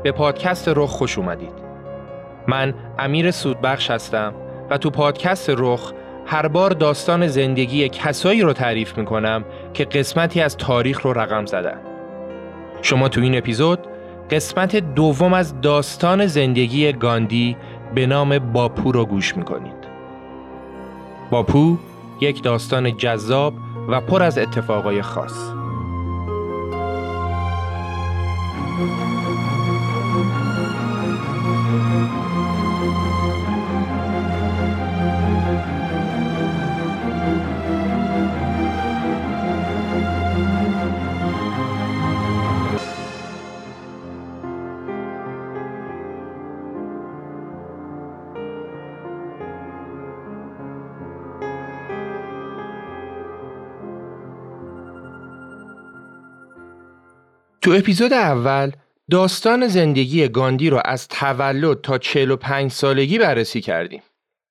به پادکست رخ خوش اومدید. من امیر سودبخش هستم و تو پادکست رخ هر بار داستان زندگی کسایی رو تعریف میکنم که قسمتی از تاریخ رو رقم زدن. شما تو این اپیزود قسمت دوم از داستان زندگی گاندی به نام باپو رو گوش میکنید. باپو یک داستان جذاب و پر از اتفاقای خاص. تو اپیزود اول داستان زندگی گاندی رو از تولد تا 45 سالگی بررسی کردیم.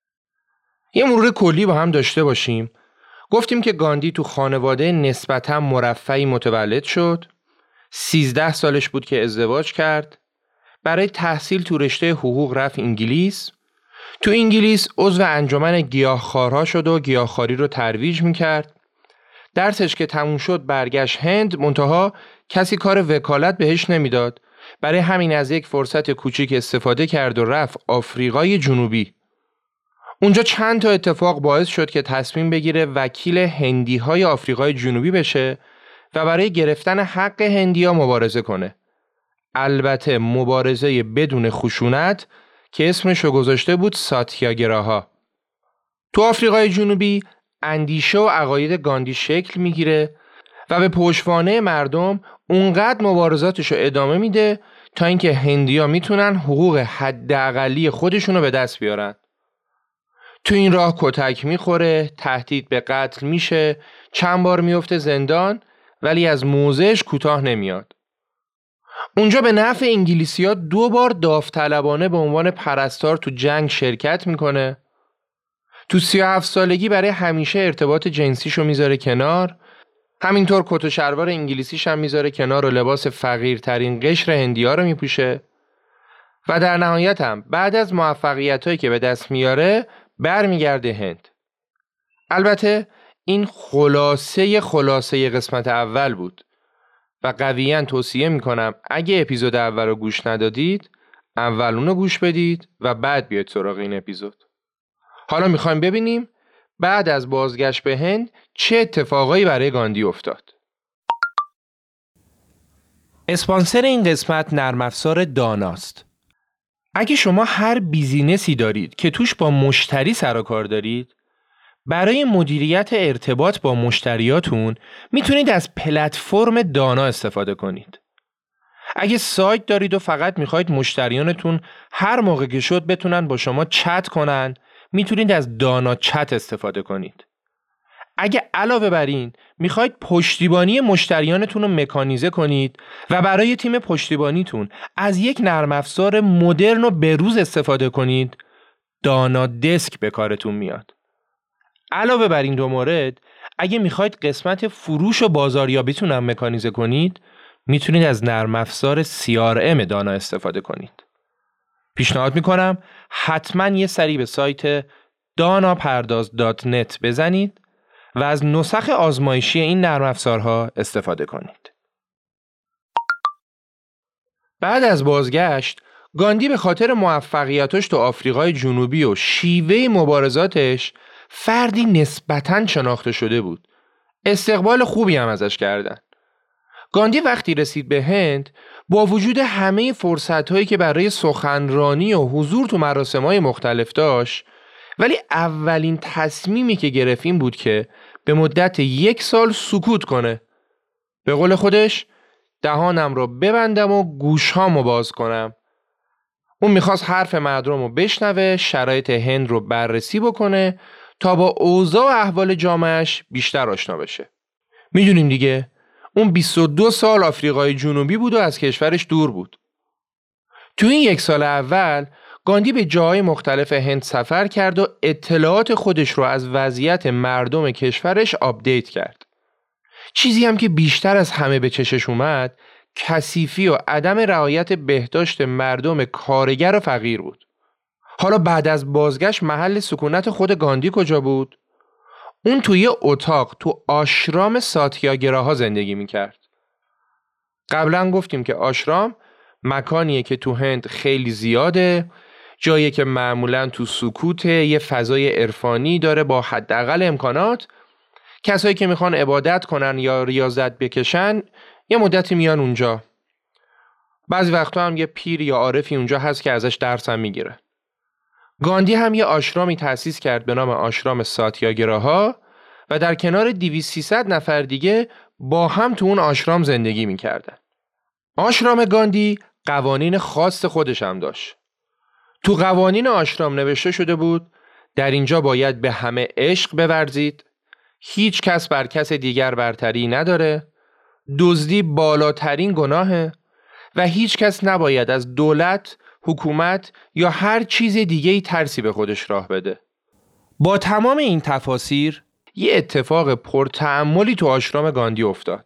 یه مرور کلی با هم داشته باشیم. گفتیم که گاندی تو خانواده نسبتاً مرفهی متولد شد. 13 سالش بود که ازدواج کرد. برای تحصیل تو رشته حقوق رفت انگلیس. تو انگلیس عضو انجمن گیاهخوارها شد و گیاهخواری رو ترویج میکرد. درسش که تموم شد برگشت هند، منتها کسی کار وکالت بهش نمیداد. برای همین از یک فرصت کوچیک استفاده کرد و رفت آفریقای جنوبی. اونجا چند تا اتفاق باعث شد که تصمیم بگیره وکیل هندی‌های آفریقای جنوبی بشه و برای گرفتن حق هندی‌ها مبارزه کنه. البته مبارزه بدون خشونت که اسمشو گذاشته بود ساتیاگراها. تو آفریقای جنوبی اندیشه و عقاید گاندی شکل میگیره و به پشتوانه مردم اونقدر مبارزاتشو ادامه میده تا اینکه هندی‌ها میتونن حقوق حداقلی خودشونو به دست بیارن. تو این راه کتک میخوره، تهدید به قتل میشه، چند بار میفته زندان، ولی از موضعش کوتاه نمیاد. اونجا به نفع انگلیسی‌ها 2 بار داوطلبانه به عنوان پرستار تو جنگ شرکت میکنه. تو 37 سالگی برای همیشه ارتباط جنسیشو میذاره کنار. همینطور کت و شلوار انگلیسیش هم میذاره کنار و لباس فقیرترین قشر هندی‌ها رو میپوشه. و در نهایت هم بعد از موفقیتایی که به دست میاره برمیگرده هند. البته این خلاصه قسمت اول بود و قویاً توصیه میکنم اگه اپیزود اول رو گوش ندادید اول اونو گوش بدید و بعد بیاید سراغ این اپیزود. حالا میخوایم ببینیم بعد از بازگشت به هند چه اتفاقایی برای گاندی افتاد. اسپانسر این قسمت نرم افزار داناست. اگه شما هر بیزینسی دارید که توش با مشتری سر و کار دارید، برای مدیریت ارتباط با مشتریاتون میتونید از پلتفرم دانا استفاده کنید. اگه سایت دارید و فقط میخواید مشتریانتون هر موقع که شد بتونن با شما چت کنن، میتونید از دانا چت استفاده کنید. اگه علاوه بر این میخواید پشتیبانی مشتریانتون رو مکانیزه کنید و برای تیم پشتیبانیتون از یک نرم افزار مدرن و بروز استفاده کنید، دانا دسک به کارتون میاد. علاوه بر این 2 مورد، اگه میخواید قسمت فروش و بازاریابیتون هم مکانیزه کنید، میتونید از نرم افزار CRM دانا استفاده کنید. پیشنهاد میکنم حتما یه سری به سایت danapardaz.net بزنید و از نسخ آزمایشی این نرم افزارها استفاده کنید. بعد از بازگشت، گاندی به خاطر موفقیتاش تو آفریقای جنوبی و شیوه مبارزاتش فردی نسبتاً شناخته شده بود. استقبال خوبی هم ازش کردن. گاندی وقتی رسید به هند، با وجود همه فرصت‌هایی که برای سخنرانی و حضور تو مراسم‌های مختلف داشت، ولی اولین تصمیمی که گرفت این بود که به مدت 1 سال سکوت کنه. به قول خودش دهانم رو ببندم و گوشهامو باز کنم. اون میخواست حرف مردم رو بشنوه، شرایط هند رو بررسی بکنه تا با اوضاع و احوال جامعهش بیشتر آشنا بشه. میدونیم دیگه اون 22 سال آفریقای جنوبی بود و از کشورش دور بود. تو این 1 سال اول گاندی به جاهای مختلف هند سفر کرد و اطلاعات خودش رو از وضعیت مردم کشورش آپدیت کرد. چیزی هم که بیشتر از همه به چشش اومد کثیفی و عدم رعایت بهداشت مردم کارگر و فقیر بود. حالا بعد از بازگشت محل سکونت خود گاندی کجا بود؟ اون توی اتاق تو آشرام ساتیاگراها زندگی میکرد. قبلا گفتیم که آشرام مکانیه که تو هند خیلی زیاده، جایی که معمولاً تو سکوت، یه فضای عرفانی داره با حداقل امکانات. کسایی که میخوان عبادت کنن یا ریاضت بکشن یه مدتی میان اونجا. بعضی وقتا هم یه پیر یا عارفی اونجا هست که ازش درس هم میگیره. گاندی هم یه آشرامی تأسیس کرد به نام آشرام ساتیاگراها و در کنار 200-300 نفر دیگه با هم تو اون آشرام زندگی میکردن. آشرام گاندی قوانین خاص خودش هم داشت. تو قوانین آشرام نوشته شده بود در اینجا باید به همه عشق بورزید، هیچ کس بر کس دیگر برتری نداره، دزدی بالاترین گناهه و هیچ کس نباید از دولت، حکومت یا هر چیز دیگه‌ای ترسی به خودش راه بده. با تمام این تفاسیر یه اتفاق پرتأملی تو آشرام گاندی افتاد.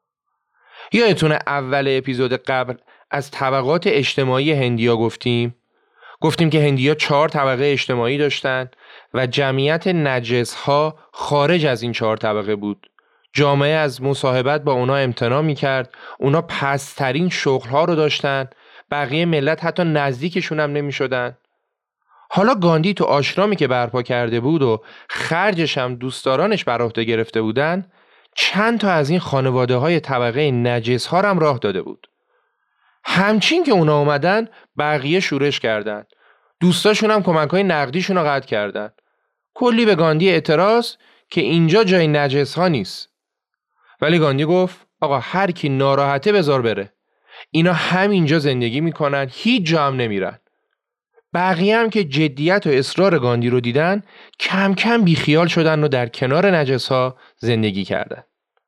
یادتونه اول اپیزود قبل از طبقات اجتماعی هندیا گفتیم که هندیا 4 طبقه اجتماعی داشتن و جمعیت نجس‌ها خارج از این 4 طبقه بود. جامعه از مصاحبت با اونا امتناع می‌کرد، اونا پست‌ترین شغل‌ها رو داشتن، بقیه ملت حتی نزدیکشون هم نمی‌شدن. حالا گاندی تو آشرامی که برپا کرده بود و خرجش هم دوستدارانش بر عهده گرفته بودن، چند تا از این خانواده‌های طبقه نجس‌ها هم راه داده بود. همچین که اونا اومدن بقیه شورش کردن. دوستاشون هم کمک‌های نقدیشون رو قطع کردن. کلی به گاندی اعتراض که اینجا جای نجس‌ها نیست. ولی گاندی گفت آقا هر کی ناراحته بذار بره. اینا همینجا زندگی میکنن، هیچ جا هم نمیرن. بقیه هم که جدیت و اصرار گاندی رو دیدن کم کم بیخیال شدن و در کنار نجس‌ها زندگی کردن.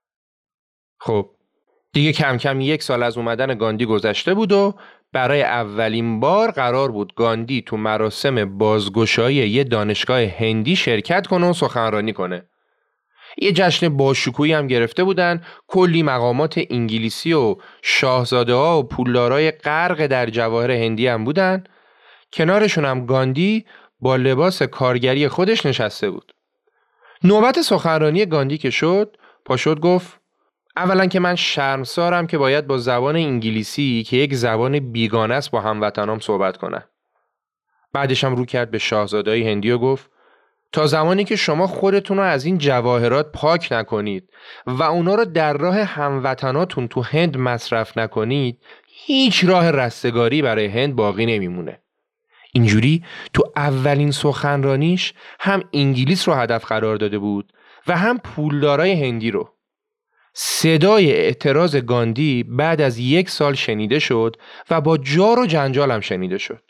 خب دیگه کم کم 1 سال از اومدن گاندی گذشته بود و برای اولین بار قرار بود گاندی تو مراسم بازگشایی یه دانشگاه هندی شرکت کنه و سخنرانی کنه. یه جشن باشکوهی هم گرفته بودن، کلی مقامات انگلیسی و شاهزاده ها و پولدارای غرق در جواهر هندی هم بودن. کنارشون هم گاندی با لباس کارگری خودش نشسته بود. نوبت سخنرانی گاندی که شد، پاشد گفت اولا که من شرمسارم که باید با زبان انگلیسی که یک زبان بیگانه است با هموطنام صحبت کنم. بعدش هم رو کرد به شاهزاده‌های هندی و گفت تا زمانی که شما خودتون رو از این جواهرات پاک نکنید و اونا رو در راه هموطناتون تو هند مصرف نکنید، هیچ راه رستگاری برای هند باقی نمیمونه. اینجوری تو اولین سخنرانیش هم انگلیس رو هدف قرار داده بود و هم پولدارای هندی رو. صدای اعتراض گاندی بعد از 1 سال شنیده شد و با جار و جنجال هم شنیده شد.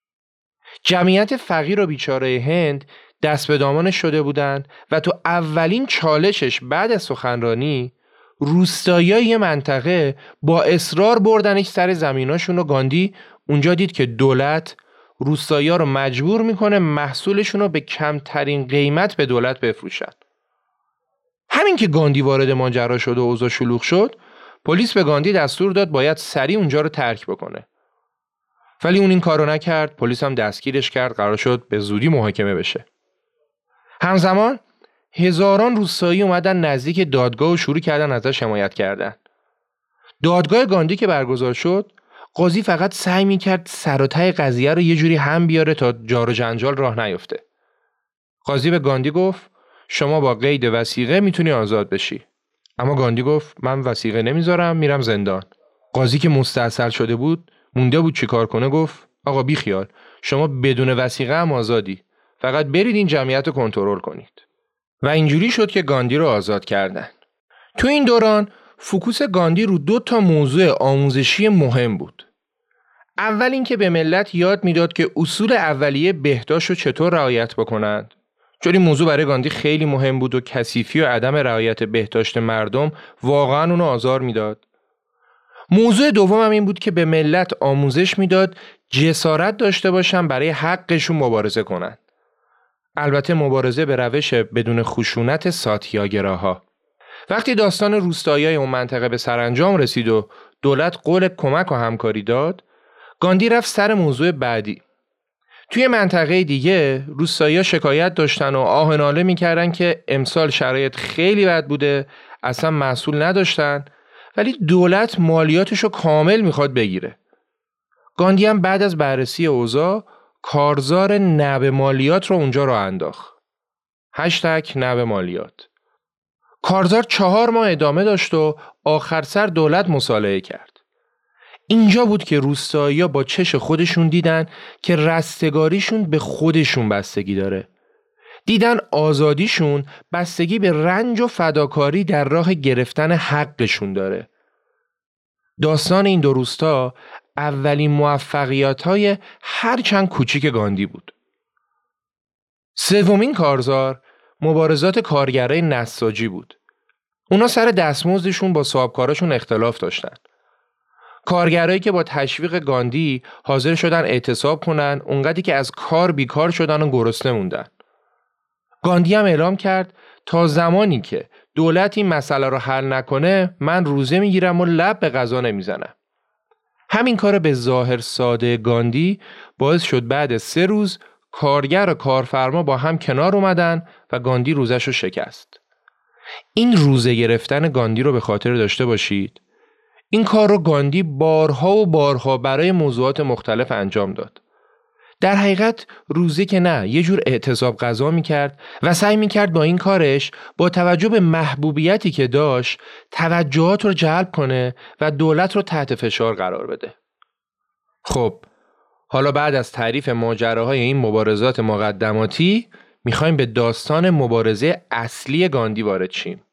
جمعیت فقیر و بیچاره هند دست به دامانش شده بودن و تو اولین چالشش بعد از سخنرانی روستاییای منطقه با اصرار بردنش سر زمیناشون و گاندی اونجا دید که دولت روستایی‌ها رو مجبور میکنه محصولشون رو به کمترین قیمت به دولت بفروشن. همین که گاندی وارد ماجرا شد و اوضاع شلوغ شد، پلیس به گاندی دستور داد باید سریع اونجا رو ترک بکنه. ولی اون این کارو نکرد، پلیس هم دستگیرش کرد، قرار شد به زودی محاکمه بشه. همزمان هزاران روستایی اومدن نزدیک دادگاه و شروع کردن ازش حمایت کردن. دادگاه گاندی که برگزار شد، قاضی فقط سعی میکرد سر و ته قضیه رو یه جوری هم بیاره تا جار و جنجال راه نیفته. قاضی به گاندی گفت شما با قید وثیقه میتونی آزاد بشی. اما گاندی گفت من وثیقه نمیذارم، میرم زندان. قاضی که مستعصل شده بود، مونده بود چی کار کنه، گفت آقا بی خیال، شما بدون وثیقه هم آزادی، فقط برید این جمعیت رو کنترل کنید. و اینجوری شد که گاندی رو آزاد کردن. تو این دوران فوکوس گاندی رو 2 تا موضوع آموزشی مهم بود. اول این که به ملت یاد میداد که اصول اولیه بهداشت رو چطور رعایت بکنند. چون این موضوع برای گاندی خیلی مهم بود و کثیفی و عدم رعایت بهداشت مردم واقعا اونو آزار میداد. موضوع دوم هم این بود که به ملت آموزش میداد جسارت داشته باشن برای حقشون مبارزه کنن. البته مبارزه به روش بدون خشونت ساتیاگراها. وقتی داستان روستایی‌های اون منطقه به سرانجام رسید و دولت قول کمک و همکاری داد، گاندی رفت سر موضوع بعدی. توی منطقه دیگه روستایی‌ها شکایت داشتن و آه و ناله می‌کردن که امسال شرایط خیلی بد بوده، اصلا محصول نداشتن، ولی دولت مالیاتشو کامل میخواد بگیره. گاندی هم بعد از بررسی اوضاع کارزار نب مالیات رو اونجا راه انداخت. #نب مالیات. کارزار 4 ماه ادامه داشت و آخر سر دولت مصالحه کرد. اینجا بود که روستایی‌ها با چش خودشون دیدن که رستگاریشون به خودشون بستگی داره. دیدن آزادیشون بستگی به رنج و فداکاری در راه گرفتن حقشون داره. داستان این دو روستا اولین موفقیت‌های هرچند کوچیک گاندی بود. سومین کارزار مبارزات کارگرای نساجی بود. اونا سر دستمزدشون با صاحبکاراشون اختلاف داشتن. کارگرایی که با تشویق گاندی حاضر شدن اعتصاب کنن، اونقدری که از کار بیکار شدن و گرسنه موندن. گاندی هم اعلام کرد تا زمانی که دولت این مسئله رو حل نکنه من روزه میگیرم و لب به غذا نمیزنم. همین کار به ظاهر ساده گاندی باعث شد بعد 3 روز کارگر و کارفرما با هم کنار اومدن و گاندی روزش رو شکست. این روزه گرفتن گاندی رو به خاطر داشته باشید. این کار رو گاندی بارها و بارها برای موضوعات مختلف انجام داد. در حقیقت روزه که نه، یه جور اعتصاب غذا میکرد و سعی میکرد با این کارش با توجه به محبوبیتی که داشت توجهات رو جلب کنه و دولت رو تحت فشار قرار بده. خب حالا بعد از تعریف ماجراهای این مبارزات مقدماتی میخوایم به داستان مبارزه اصلی گاندی وارد شیم.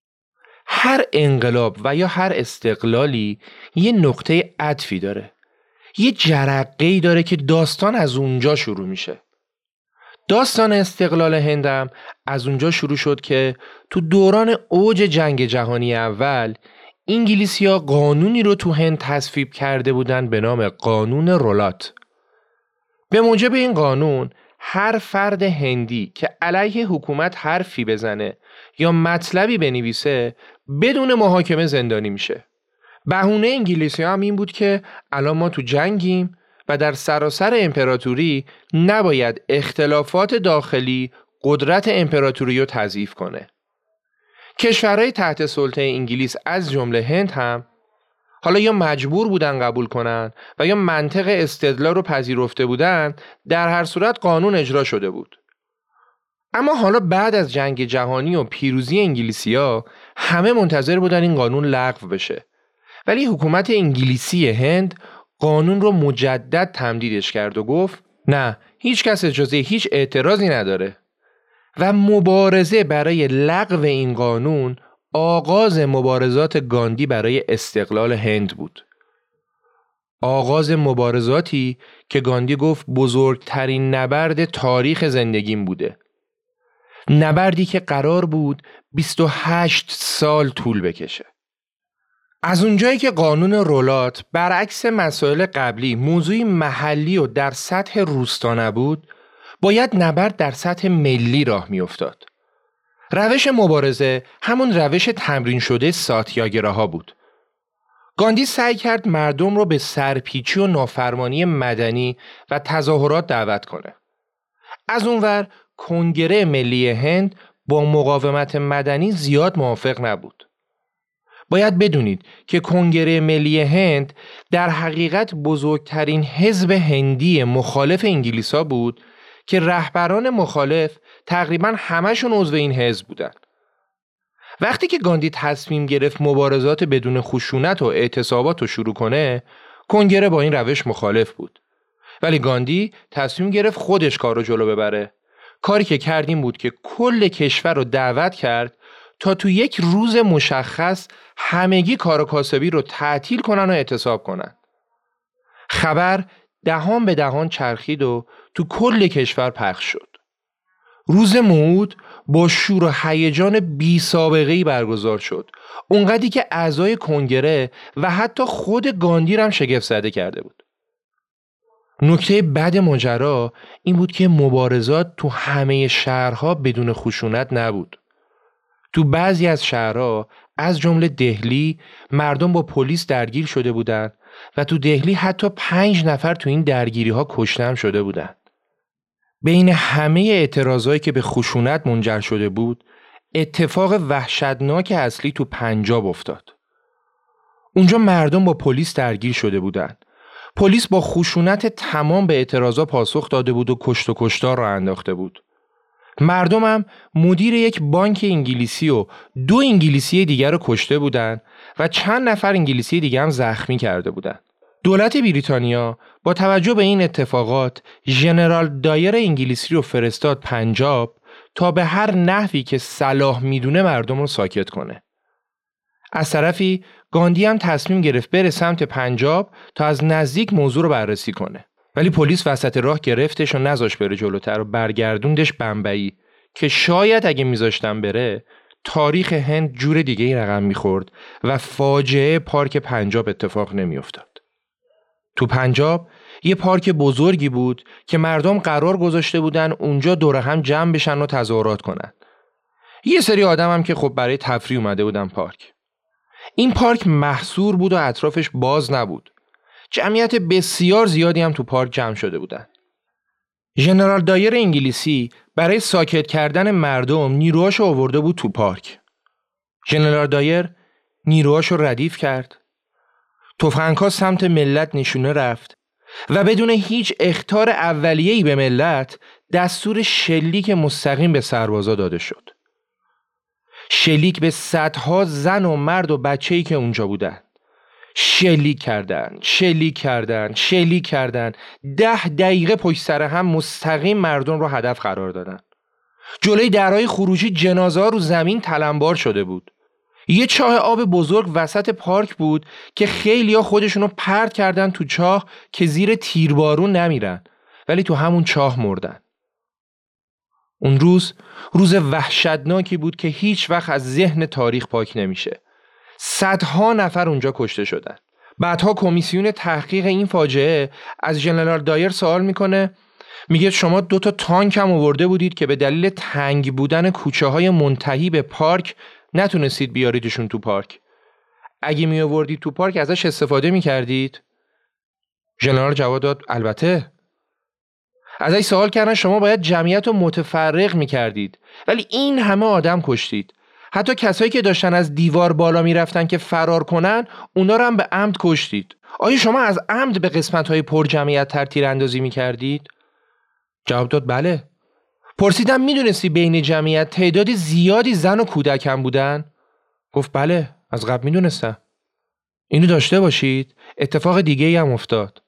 هر انقلاب و یا هر استقلالی یه نقطه عطفی داره. یه جرقه‌ای داره که داستان از اونجا شروع میشه. داستان استقلال هندم از اونجا شروع شد که تو دوران اوج جنگ جهانی اول انگلیسی‌ها قانونی رو تو هند تصویب کرده بودن به نام قانون رولات. به موجب این قانون هر فرد هندی که علیه حکومت حرفی بزنه یا مطلبی بنویسه بدون محاکمه زندانی میشه. بهونه انگلیسی‌ها هم این بود که الان ما تو جنگیم و در سراسر امپراتوری نباید اختلافات داخلی قدرت امپراتوری رو تضعیف کنه. کشورهای تحت سلطه انگلیس از جمله هند هم حالا یا مجبور بودن قبول کنن و یا منطق استدلال رو پذیرفته بودن، در هر صورت قانون اجرا شده بود. اما حالا بعد از جنگ جهانی و پیروزی انگلیسی‌ها همه منتظر بودن این قانون لغو بشه. ولی حکومت انگلیسی هند قانون رو مجدد تمدیدش کرد و گفت نه، هیچ کس اجازه هیچ اعتراضی نداره. و مبارزه برای لغو این قانون آغاز مبارزات گاندی برای استقلال هند بود. آغاز مبارزاتی که گاندی گفت بزرگترین نبرد تاریخ زندگیم بوده. نبردی که قرار بود 28 سال طول بکشه. از اونجایی که قانون رولات برعکس مسائل قبلی موضوعی محلی و در سطح روستا نبود، باید نبرد در سطح ملی راه می افتاد. روش مبارزه همون روش تمرین شده ساتیاگراها بود. گاندی سعی کرد مردم رو به سرپیچی و نافرمانی مدنی و تظاهرات دعوت کنه. از اونور کنگره ملی هند با مقاومت مدنی زیاد موافق نبود. باید بدونید که کنگره ملی هند در حقیقت بزرگترین حزب هندی مخالف انگلیسا بود که رهبران مخالف تقریباً همشون عضو این حزب بودن. وقتی که گاندی تصمیم گرفت مبارزات بدون خشونت و اعتصابات رو شروع کنه، کنگره با این روش مخالف بود. ولی گاندی تصمیم گرفت خودش کار رو جلو ببره. کاری که کرد این بود که کل کشور رو دعوت کرد تا تو یک روز مشخص همگی کار و کاسبی رو تعطیل کنن و اعتصاب کنن. خبر دهان به دهان چرخید و تو کل کشور پخش شد. روز موعود با شور و هیجان بی سابقه‌ای برگزار شد. اونقدری که اعضای کنگره و حتی خود گاندی هم شگفت زده کرده بود. نکته بد ماجرا این بود که مبارزات تو همه شهرها بدون خشونت نبود. تو بعضی از شهرها از جمله دهلی مردم با پلیس درگیر شده بودند و تو دهلی حتی 5 نفر تو این درگیری ها کشته هم شده بودند. بین همه اعتراضایی که به خشونت منجر شده بود، اتفاق وحشتناک اصلی تو پنجاب افتاد. اونجا مردم با پلیس درگیر شده بودند. پلیس با خشونت تمام به اعتراضا پاسخ داده بود و کشت و کشتار را انداخته بود. مردم هم مدیر یک بانک انگلیسی و 2 انگلیسی دیگر رو کشته بودند و چند نفر انگلیسی دیگر هم زخمی کرده بودند. دولت بریتانیا با توجه به این اتفاقات ژنرال دایر انگلیسی رو فرستاد پنجاب تا به هر نحوی که صلاح میدونه مردم رو ساکت کنه. از طرفی گاندی هم تصمیم گرفت بره سمت پنجاب تا از نزدیک موضوع رو بررسی کنه. ولی پلیس وسط راه گرفتش و نذاش بره جلوتر و برگردوندش بمبئی که شاید اگه میذاشتن بره تاریخ هند جور دیگه ای رقم میخورد و فاجعه پارک پنجاب اتفاق نمیافتاد. تو پنجاب یه پارک بزرگی بود که مردم قرار گذاشته بودن اونجا دور هم جمع بشن و تظاهرات کنن. یه سری آدم هم که خب برای تفریح اومده بودن پارک. این پارک محصور بود و اطرافش باز نبود. جمعیت بسیار زیادی هم تو پارک جمع شده بودن. ژنرال دایر انگلیسی برای ساکت کردن مردم نیروهاشو آورده بود تو پارک. ژنرال دایر نیروهاشو ردیف کرد. تفنگ‌ها سمت ملت نشونه رفت و بدون هیچ اخطار اولیه‌ای به ملت دستور شلیک مستقیم به سربازا داده شد. شلیک به صدها زن و مرد و بچه‌ای که اونجا بودن. شلیک کردن 10 دقیقه پشت سر هم مستقیم مردم رو هدف قرار دادن. جلوی درهای خروجی جنازه ها رو زمین تلمبار شده بود. یه چاه آب بزرگ وسط پارک بود که خیلیا خودشونو پرت کردن تو چاه که زیر تیربارون نمیرن، ولی تو همون چاه مردن. اون روز وحشتناکی بود که هیچ وقت از ذهن تاریخ پاک نمیشه. صدها نفر اونجا کشته شدن. بعدها کمیسیون تحقیق این فاجعه از ژنرال دایر سوال میگه شما 2 تانک هم آورده بودید که به دلیل تنگ بودن کوچه های منتهی به پارک نتونستید بیاریدشون تو پارک. اگه می آوردید تو پارک ازش استفاده میکردید؟ ژنرال جواب داد البته. ازش سوال کردن شما باید جمعیت رو متفرق میکردید، ولی این همه آدم کشتید. حتی کسایی که داشتن از دیوار بالا میرفتن که فرار کنن اونا رو هم به عمد کشتید. آیا شما از عمد به قسمت‌های پر جمعیت تر تیراندازی میکردید؟ جواب داد بله. پرسیدم میدونستی بین جمعیت تعداد زیادی زن و کودک هم بودن؟ گفت بله، از قبل میدونستم. اینو داشته باشید اتفاق دیگه هم افتاد.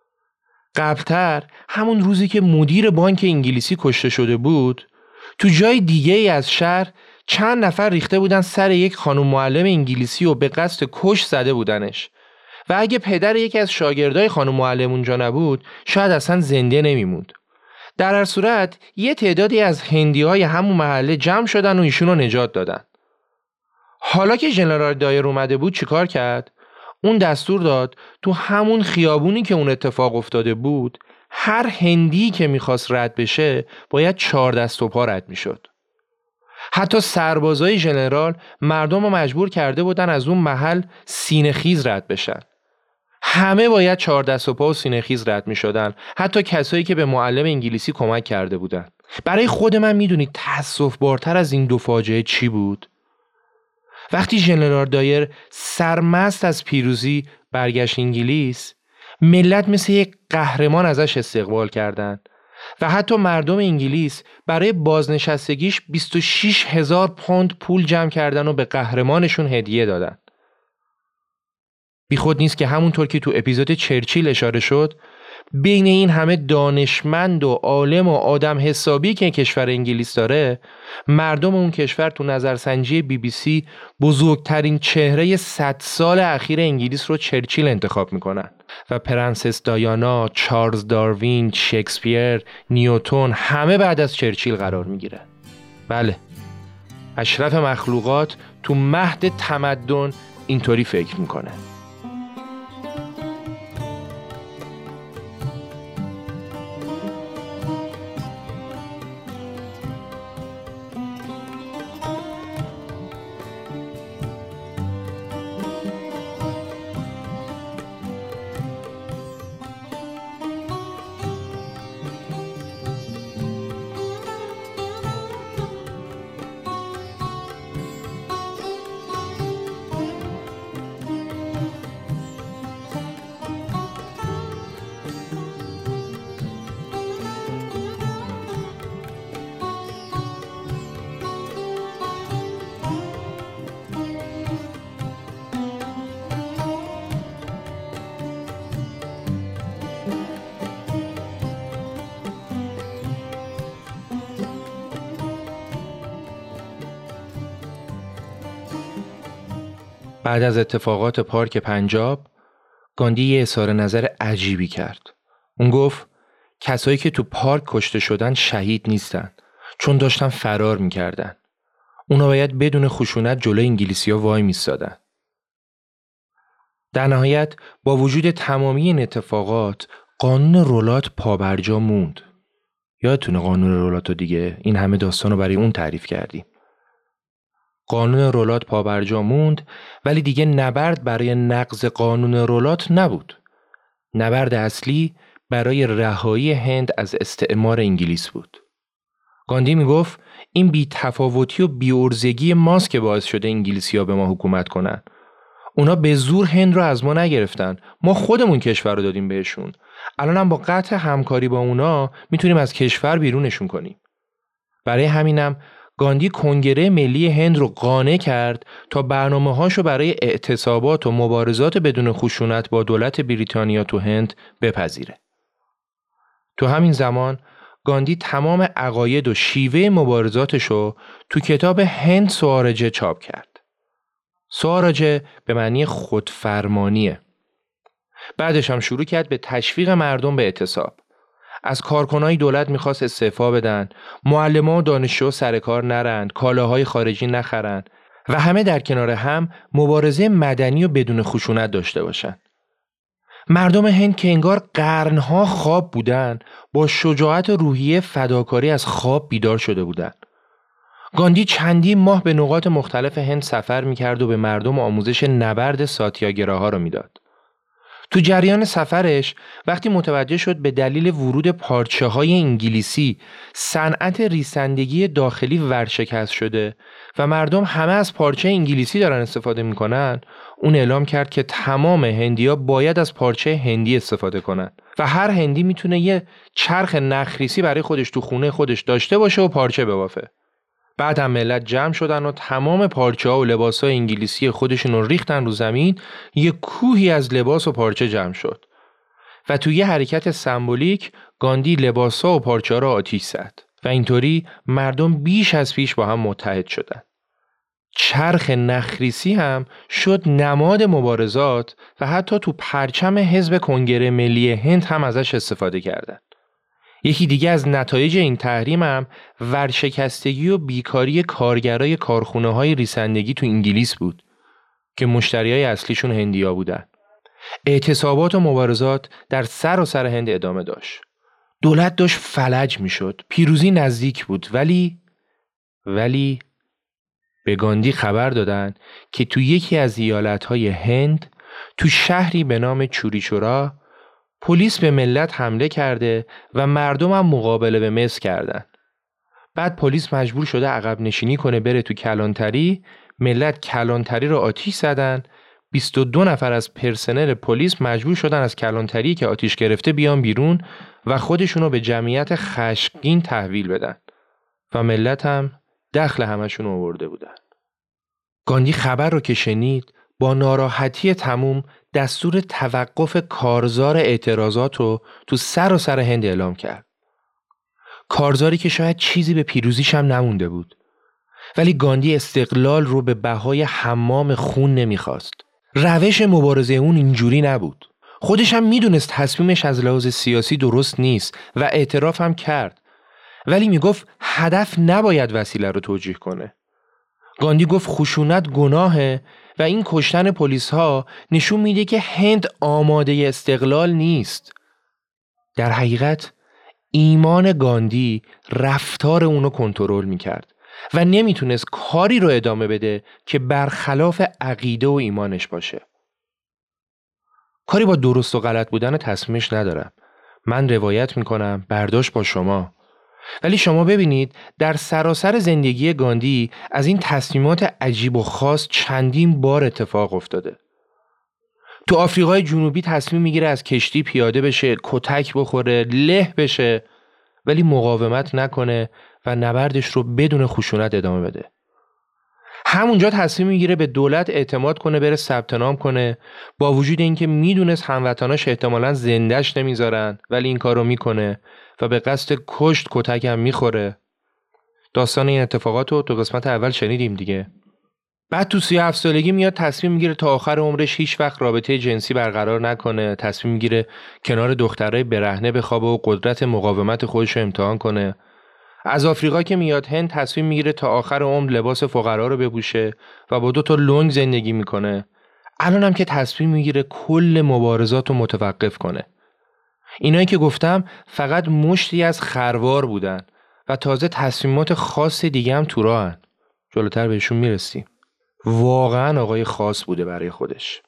قبلتر همون روزی که مدیر بانک انگلیسی کشته شده بود، تو جای دیگه ای از شهر چند نفر ریخته بودن سر یک خانم معلم انگلیسی و به قصد کش زده بودنش و اگه پدر یکی از شاگردای خانم معلم اونجا نبود شاید اصلا زنده نمیموند. در هر صورت یه تعدادی از هندی‌های همون محله جمع شدن و ایشونو نجات دادن. حالا که ژنرال دایر اومده بود چیکار کرد؟ اون دستور داد تو همون خیابونی که اون اتفاق افتاده بود هر هندی که میخواست رد بشه باید 4 دست و پا رد میشد. حتی سربازای ژنرال مردم رو مجبور کرده بودن از اون محل سینه‌خیز رد بشن. همه باید 4 دست و پا و سینه‌خیز رد میشدن، حتی کسایی که به معلم انگلیسی کمک کرده بودن. برای خود من میدونید تأسف بارتر از این 2 فاجعه چی بود؟ وقتی ژنرال دایر سرمست از پیروزی برگشت انگلیس، ملت مثل یک قهرمان ازش استقبال کردند و حتی مردم انگلیس برای بازنشستگیش 26,000 پوند پول جمع کردن و به قهرمانشون هدیه دادن. بی خود نیست که همونطور که تو اپیزود چرچیل اشاره شد، بین این همه دانشمند و عالم و آدم حسابی که کشور انگلیس داره، مردم اون کشور تو نظرسنجی BBC بزرگترین چهره 100 سال اخیر انگلیس رو چرچیل انتخاب میکنن و پرنسس دایانا، چارلز داروین، شکسپیر، نیوتن همه بعد از چرچیل قرار میگیرن. بله، اشرف مخلوقات تو مهد تمدن اینطوری فکر میکنه. بعد از اتفاقات پارک پنجاب، گاندی یه اظهار نظر عجیبی کرد. اون گفت کسایی که تو پارک کشته شدن شهید نیستن، چون داشتن فرار میکردن. اونا باید بدون خشونت جلوی انگلیسی‌ها وای میستادن. در نهایت با وجود تمامی این اتفاقات قانون رولات پابرجا موند. یادتونه قانون رولات رو دیگه؟ این همه داستان رو برای اون تعریف کردیم. قانون رولات پابرجا موند، ولی دیگه نبرد برای نقض قانون رولات نبود. نبرد اصلی برای رهایی هند از استعمار انگلیس بود. گاندی میگفت این بی تفاوتی و بی ارزگی ماست که باعث شده انگلیسی‌ها به ما حکومت کنن. اونا به زور هند رو از ما نگرفتن، ما خودمون کشور رو دادیم بهشون. الان هم با قطع همکاری با اونا میتونیم از کشور بیرونشون کنیم. برای همینم گاندی کنگره ملی هند رو قانع کرد تا برنامه‌هاشو برای اعتصابات و مبارزات بدون خشونت با دولت بریتانیا تو هند بپذیره. تو همین زمان گاندی تمام عقاید و شیوه مبارزاتشو تو کتاب هند سواراجه چاپ کرد. سواراجه به معنی خودفرمانیه. بعدش هم شروع کرد به تشویق مردم به اعتصاب. از کارکنای دولت میخواست استعفا بدن، معلمان و دانشجو سر کار نرن، کالاهای خارجی نخرن و همه در کنار هم مبارزه مدنی و بدون خشونت داشته باشن. مردم هند که انگار قرنها خواب بودن، با شجاعت و روحیه فداکاری از خواب بیدار شده بودن. گاندی چندین ماه به نقاط مختلف هند سفر میکرد و به مردم آموزش نبرد ساتیاگراها رو میداد. تو جریان سفرش وقتی متوجه شد به دلیل ورود پارچه‌های انگلیسی صنعت ریسندگی داخلی ورشکست شده و مردم همه از پارچه انگلیسی دارن استفاده میکنن، اون اعلام کرد که تمام هندی‌ها باید از پارچه هندی استفاده کنن و هر هندی میتونه یه چرخ نخریسی برای خودش تو خونه خودش داشته باشه و پارچه ببافه. بعد هم ملت جمع شدن و تمام پارچه‌ها و لباس‌های انگلیسی خودشون رو ریختن رو زمین. یه کوهی از لباس و پارچه جمع شد و توی یه حرکت سمبولیک گاندی لباس‌ها و پارچه‌ها رو آتیش زد و اینطوری مردم بیش از پیش با هم متحد شدن. چرخ نخریسی هم شد نماد مبارزات و حتی تو پرچم حزب کنگره ملی هند هم ازش استفاده کردن. یکی دیگه از نتایج این تحریم هم ورشکستگی و بیکاری کارگرای کارخونه‌های ریسندگی تو انگلیس بود که مشتریای اصلیشون هندیا بودن. اعتصابات و مبارزات در سراسر هند ادامه داشت. دولت داشت فلج میشد. پیروزی نزدیک بود ولی به گاندی خبر دادن که تو یکی از ایالت‌های هند تو شهری به نام چوریچورا پلیس به ملت حمله کرده و مردم هم مقابله به مس کردن. بعد پلیس مجبور شده عقب نشینی کنه بره تو کلانتری. ملت کلانتری رو آتیش زدن. 22 نفر از پرسنل پلیس مجبور شدن از کلانتری که آتیش گرفته بیان بیرون و خودشونو به جمعیت خشمگین تحویل بدن و ملت هم دخل همشون آورده بودن. گاندی خبر رو که شنید با ناراحتی تموم دستور توقف کارزار اعتراضات رو تو سراسر هند اعلام کرد. کارزاری که شاید چیزی به پیروزیش هم نمونده بود. ولی گاندی استقلال رو به بهای حمام خون نمیخواست. روش مبارزه اون اینجوری نبود. خودش هم میدونست تصمیمش از لحاظ سیاسی درست نیست و اعتراف هم کرد. ولی میگفت هدف نباید وسیله رو توجیه کنه. گاندی گفت خشونت گناهه و این کشتن پلیس ها نشون میده که هند آماده استقلال نیست. در حقیقت ایمان گاندی رفتار اونو کنترل میکرد و نمیتونست کاری رو ادامه بده که برخلاف عقیده و ایمانش باشه. کاری با درست و غلط بودن تصمیمش ندارم. من روایت میکنم، برداشت با شما. ولی شما ببینید در سراسر زندگی گاندی از این تصمیمات عجیب و خاص چندین بار اتفاق افتاده. تو آفریقای جنوبی تصمیم میگیره از کشتی پیاده بشه، کتک بخوره، له بشه، ولی مقاومت نکنه و نبردش رو بدون خشونت ادامه بده. همونجا تصمیم میگیره به دولت اعتماد کنه، بره ثبت نام کنه، با وجود اینکه میدونست هموطناش احتمالاً زنده‌اش نمیذارن، ولی این کارو میکنه و به قصد کشت کتک هم میخوره. داستان این اتفاقات رو تو قسمت اول شنیدیم دیگه. بعد تو 37 سالگی میاد تصمیم میگیره تا آخر عمرش هیچ وقت رابطه جنسی برقرار نکنه، تصمیم میگیره کنار دخترای برهنه بخوابه و قدرت مقاومت خودش رو امتحان کنه. از آفریقا که میاد هند تصمیم میگیره تا آخر عمر لباس فقرا رو بپوشه و با 2 لنگ زندگی میکنه. الانم که تصمیم میگیره کل مبارزات رو متوقف کنه. اینایی که گفتم فقط مشتی از خروار بودن و تازه تصمیمات خاص دیگه هم تو راهن. جلوتر بهشون میرسیم. واقعا آقای خاص بوده برای خودش.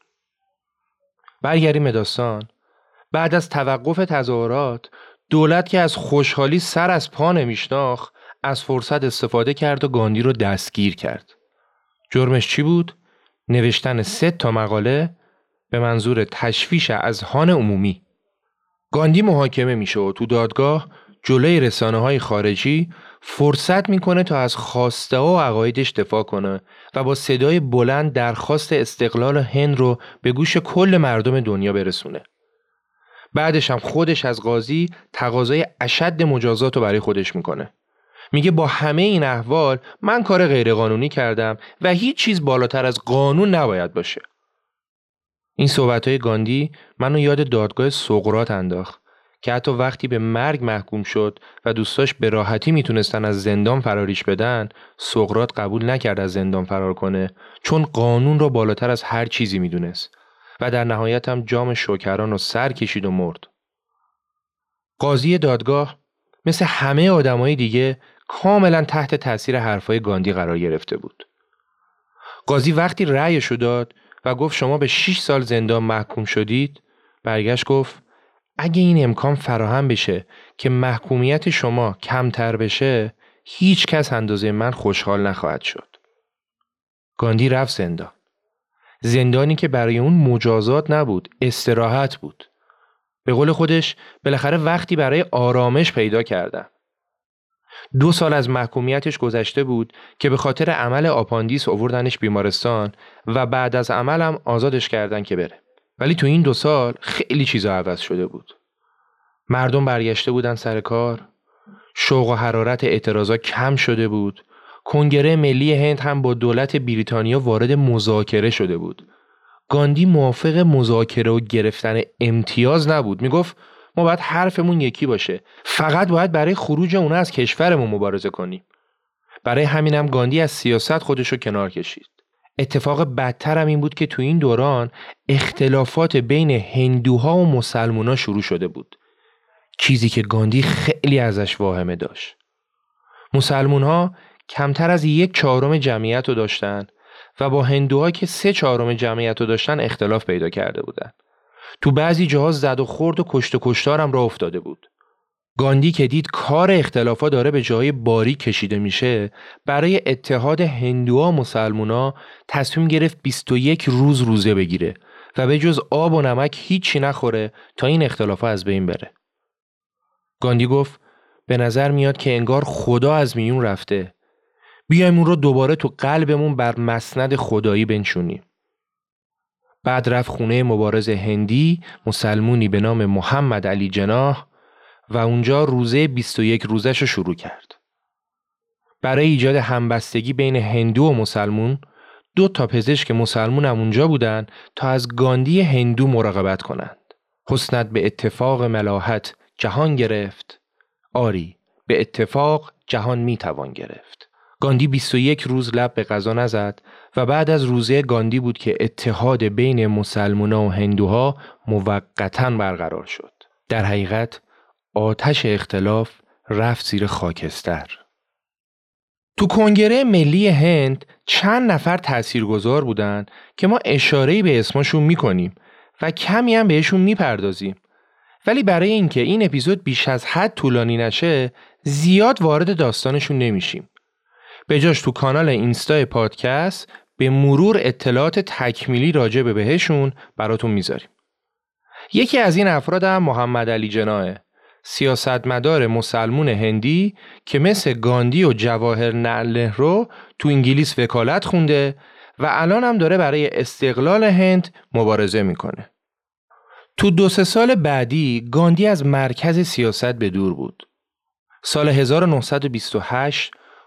برگردیم به داستان. بعد از توقف تظاهرات، دولت که از خوشحالی سر از پا نمیشناخت، از فرصت استفاده کرد و گاندی رو دستگیر کرد. جرمش چی بود؟ نوشتن 3 مقاله به منظور تشویش اذهان عمومی. گاندی محاکمه میشه و تو دادگاه جلوی رسانه‌های خارجی فرصت میکنه تا از خواسته و عقایدش دفاع کنه و با صدای بلند درخواست استقلال هند رو به گوش کل مردم دنیا برسونه. بعدش هم خودش از قاضی تقاضای اشد مجازات رو برای خودش میکنه. میگه با همه این احوال من کار غیرقانونی کردم و هیچ چیز بالاتر از قانون نباید باشه. این صحبت‌های گاندی منو یاد دادگاه سقراط انداخت که حتی وقتی به مرگ محکوم شد و دوستاش به راحتی میتونستن از زندان فراریش بدن، سقراط قبول نکرد از زندان فرار کنه چون قانون رو بالاتر از هر چیزی میدونست و در نهایت هم جام شوکران رو سر کشید و مرد. قاضی دادگاه مثل همه آدمای دیگه کاملا تحت تاثیر حرفای گاندی قرار گرفته بود. قاضی وقتی رأیشو داد و گفت شما به 6 سال زندان محکوم شدید، برگشت گفت اگه این امکان فراهم بشه که محکومیت شما کمتر بشه، هیچ کس اندازه من خوشحال نخواهد شد. گاندی رفت زندان. زندانی که برای اون مجازات نبود، استراحت بود. به قول خودش بالاخره وقتی برای آرامش پیدا کردم. 2 سال از محکومیتش گذشته بود که به خاطر عمل آپاندیس آوردنش بیمارستان و بعد از عملم آزادش کردن که بره. ولی تو این 2 سال خیلی چیزا عوض شده بود. مردم برگشته بودن سر کار، شوق و حرارت اعتراضا کم شده بود. کنگره ملی هند هم با دولت بریتانیا وارد مذاکره شده بود. گاندی موافق مذاکره و گرفتن امتیاز نبود. میگفت ما باید حرفمون یکی باشه. فقط باید برای خروج اونا از کشورمون مبارزه کنیم. برای همینم گاندی از سیاست خودشو کنار کشید. اتفاق بدتر هم این بود که تو این دوران اختلافات بین هندوها و مسلمونا شروع شده بود. چیزی که گاندی خیلی ازش واهمه داشت. مسلمونها کمتر از 1/4 جمعیت رو داشتن و با هندوها که 3/4 جمعیت رو داشتن اختلاف پیدا کرده بودن. تو بعضی جاها زد و خورد و کشت و کشتار هم راه افتاده بود. گاندی که دید کار اختلافا داره به جای باریک کشیده میشه، برای اتحاد هندوها و مسلمونا تصمیم گرفت 21 روز روزه بگیره و به جز آب و نمک هیچی نخوره تا این اختلافا از بین بره. گاندی گفت به نظر میاد که انگار خدا از میون رفته. بیایم اون رو دوباره تو قلبمون بر مسند خدایی بنشونیم. بعد رفت خونه مبارز هندی مسلمونی به نام محمد علی جناح و اونجا روزه 21 روزش رو شروع کرد. برای ایجاد همبستگی بین هندو و مسلمون 2 پزشک مسلمون هم اونجا بودن تا از گاندی هندو مراقبت کنند. حسنت به اتفاق ملاحت جهان گرفت، آری به اتفاق جهان میتوان گرفت. گاندی 21 روز لب به غذا نزد و بعد از روزه گاندی بود که اتحاد بین مسلمونا و هندوها موقتاً برقرار شد. در حقیقت آتش اختلاف رفت زیر خاکستر. تو کنگره ملی هند چند نفر تاثیرگذار بودن که ما اشاره‌ای به اسمشون میکنیم و کمی هم بهشون میپردازیم. ولی برای اینکه این اپیزود بیش از حد طولانی نشه زیاد وارد داستانشون نمیشیم. به جاش تو کانال اینستا پادکست به مرور اطلاعات تکمیلی راجع به بهشون براتون میذاریم. یکی از این افراد هم محمد علی جناحه، سیاستمدار مسلمون هندی که مثل گاندی و جواهرلال نهرو تو انگلیس وکالت خونده و الان هم داره برای استقلال هند مبارزه میکنه. تو 2-3 سال بعدی گاندی از مرکز سیاست به دور بود. سال 1928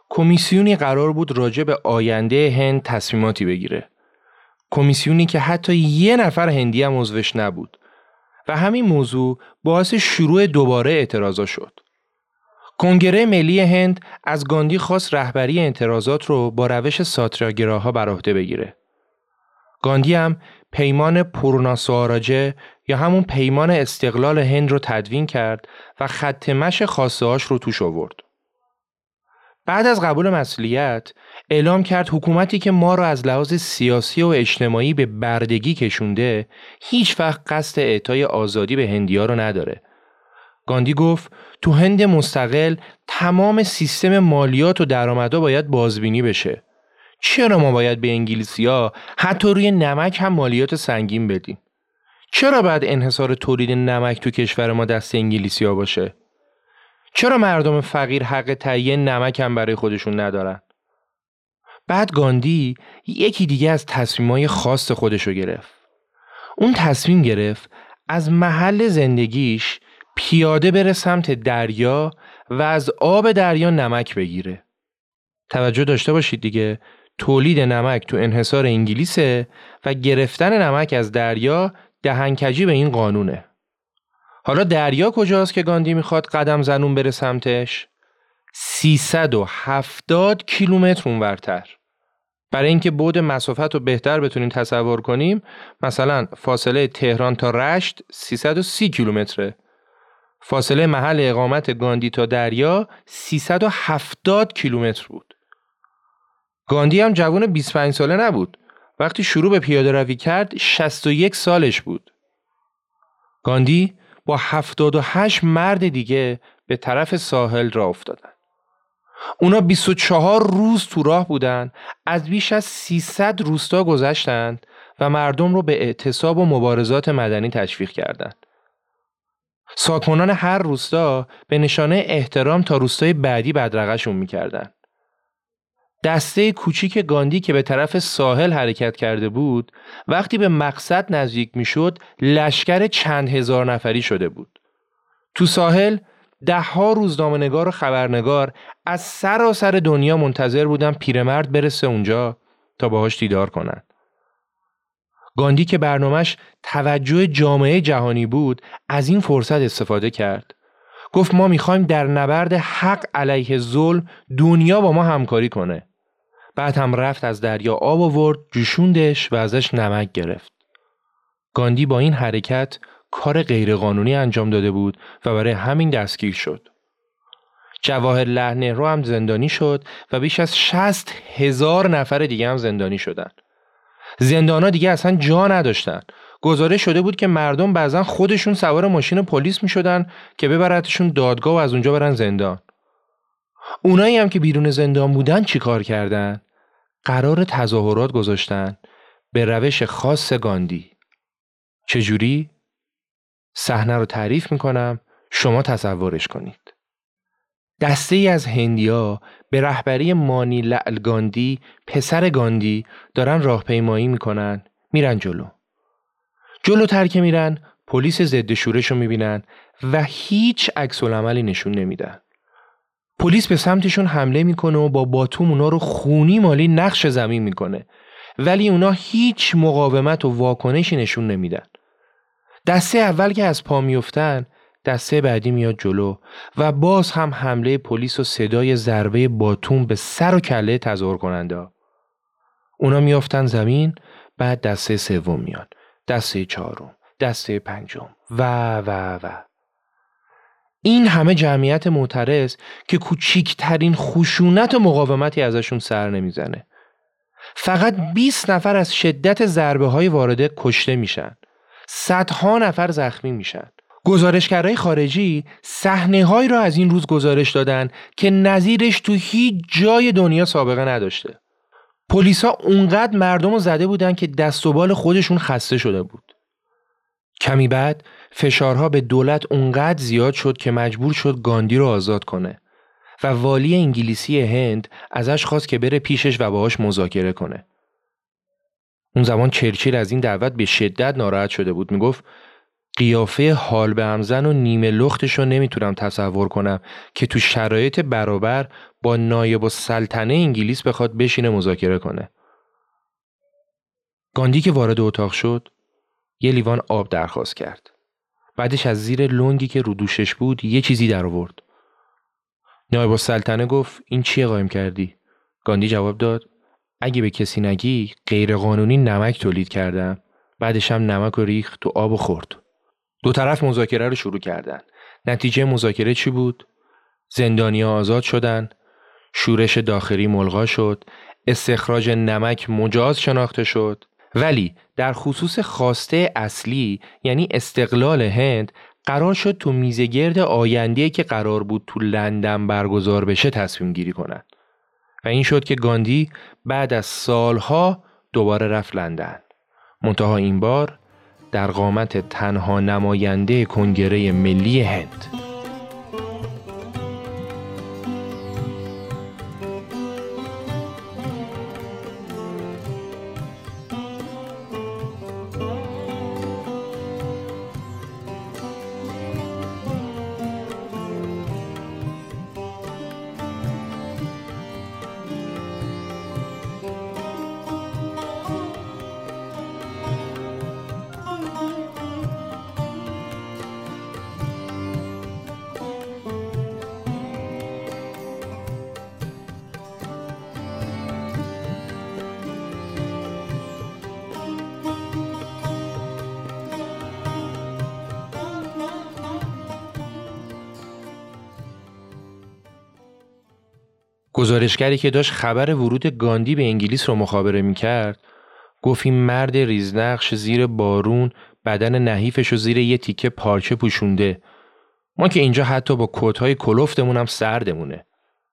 کمیسیونی قرار بود راجع به آینده هند تصمیماتی بگیره. کمیسیونی که حتی یه نفر هندی هم عضوش نبود و همین موضوع باعث شروع دوباره اعتراضا شد. کنگره ملی هند از گاندی خواست رهبری اعتراضات رو با روش ساتیاگراها بر عهده بگیره. گاندی هم پیمان پورنا سواراجه یا همون پیمان استقلال هند رو تدوین کرد و خط مشی خواسته‌هاش رو توش آورد. بعد از قبول مسئولیت اعلام کرد حکومتی که ما رو از لحاظ سیاسی و اجتماعی به بردگی کشونده هیچ وقت قصد اعطای آزادی به هندی‌ها رو نداره. گاندی گفت تو هند مستقل تمام سیستم مالیات و درآمدها باید بازبینی بشه. چرا ما باید به انگلیسی‌ها حتی روی نمک هم مالیات سنگین بدیم؟ چرا باید انحصار تولید نمک تو کشور ما دست انگلیسی‌ها باشه؟ چرا مردم فقیر حق تهیه نمک هم برای خودشون ندارن؟ بعد گاندی یکی دیگه از تصمیمای خاص خودشو گرفت. اون تصمیم گرفت از محل زندگیش پیاده بره سمت دریا و از آب دریا نمک بگیره. توجه داشته باشید دیگه، تولید نمک تو انحصار انگلیسه و گرفتن نمک از دریا دهنکجی به این قانونه. حالا دریا کجاست که گاندی میخواد قدم زنون بره سمتش؟ 370 کیلومتر اونورتر. برای اینکه بعد مسافت رو بهتر بتونیم تصور کنیم، مثلا فاصله تهران تا رشت 330 کیلومتره. فاصله محل اقامت گاندی تا دریا 370 کیلومتر بود. گاندی هم جوان 25 ساله نبود. وقتی شروع به پیاده روی کرد 61 سالش بود. گاندی با 78 مرد دیگه به طرف ساحل راه افتادن. اونا 24 روز تو راه بودن، از بیش از 300 روستا گذشتند و مردم رو به اعتصاب و مبارزات مدنی تشویق کردند. ساکنان هر روستا به نشانه احترام تا روستای بعدی بدرقه‌شون می‌کردن. دسته کوچیک گاندی که به طرف ساحل حرکت کرده بود، وقتی به مقصد نزدیک میشد، لشکر چند هزار نفری شده بود. تو ساحل 10 روزنامه‌نگار و خبرنگار از سراسر دنیا منتظر بودن پیرمرد برسه اونجا تا باهاش دیدار کنن. گاندی که برنامه‌اش توجه جامعه جهانی بود، از این فرصت استفاده کرد. گفت ما میخوایم در نبرد حق علیه ظلم دنیا با ما همکاری کنه. بعد هم رفت از دریا آب آورد، جوشوندش و ازش نمک گرفت. گاندی با این حرکت کار غیرقانونی انجام داده بود و برای همین دستگیر شد. جواهرلعل نهرو هم زندانی شد و بیش از 60,000 نفر دیگه هم زندانی شدن. زندانا دیگه اصلا جا نداشتن. گزارش شده بود که مردم بعضا خودشون سوار ماشین پلیس می شدن که ببرتشون دادگاه و از اونجا برن زندان. اونایی هم که بیرون زندان بودن چی کار کردن؟ قرار تظاهرات گذاشتن به روش خاص گاندی. چجوری؟ صحنه رو تعریف میکنم، شما تصورش کنید. دسته ای از هندیا به رهبری مانی لعل گاندی، پسر گاندی، دارن راهپیمایی میکنن، میرن جلوتر که میرن، پلیس ضد شورش رو میبینن و هیچ عکس‌العملی نشون نمیدن. پلیس به سمتشون حمله میکنه و با باتوم اونا رو خونی مالی نقش زمین میکنه، ولی اونا هیچ مقاومت و واکنشی نشون نمیدن. دسته اول که از پا میفتن، دسته بعدی میاد جلو و باز هم حمله پلیس و صدای ضربه باتوم به سر و کله تظاهر کننده. اونا میافتن زمین، بعد دسته سوم میاد، دسته چهارم، دسته پنجم و این همه جمعیت معترض که کوچیکترین خشونت و مقاومتی ازشون سر نمیزنه. فقط 20 نفر از شدت ضربه های وارده کشته میشن. صدها نفر زخمی میشن. گزارشگرای خارجی صحنه‌هایی را از این روز گزارش دادن که نظیرش تو هیچ جای دنیا سابقه نداشته. پلیسا اونقدر مردم رو زده بودن که دست و بال خودشون خسته شده بود. کمی بعد فشارها به دولت اونقدر زیاد شد که مجبور شد گاندی رو آزاد کنه و والی انگلیسی هند ازش خواست که بره پیشش و باهاش مذاکره کنه. اون زمان چرچیل از این دعوت به شدت ناراحت شده بود. میگفت قیافه حال به همزن و نیمه لختش رو نمیتونم تصور کنم که تو شرایط برابر با نایب السلطنه انگلیس بخواد بشینه مذاکره کنه. گاندی که وارد اتاق شد یه لیوان آب درخواست کرد. بعدش از زیر لنگی که رو دوشش بود یه چیزی در آورد. نایب السلطنه گفت این چیه قایم کردی؟ گاندی جواب داد اگه به کسی نگی غیر قانونی نمک تولید کردم. بعدش هم نمک رو ریخت تو آب و خورد. دو طرف مذاکره رو شروع کردن. نتیجه مذاکره چی بود؟ زندانی‌ها آزاد شدن، شورش داخلی ملغا شد، استخراج نمک مجاز شناخته شد. ولی در خصوص خواسته اصلی یعنی استقلال هند قرار شد تو میزگرد آینده‌ای که قرار بود تو لندن برگزار بشه تصمیم گیری کنن. و این شد که گاندی بعد از سالها دوباره رفت لندن. منتها این بار در قامت تنها نماینده کنگره ملی هند. گزارشگری که داشت خبر ورود گاندی به انگلیس رو مخابره می‌کرد، گفت این مرد ریزنقش زیر بارون بدن نحیفش رو زیر یه تیکه پارچه پوشونده. ما که اینجا حتی با کت‌های کلفتمون هم سردمونه.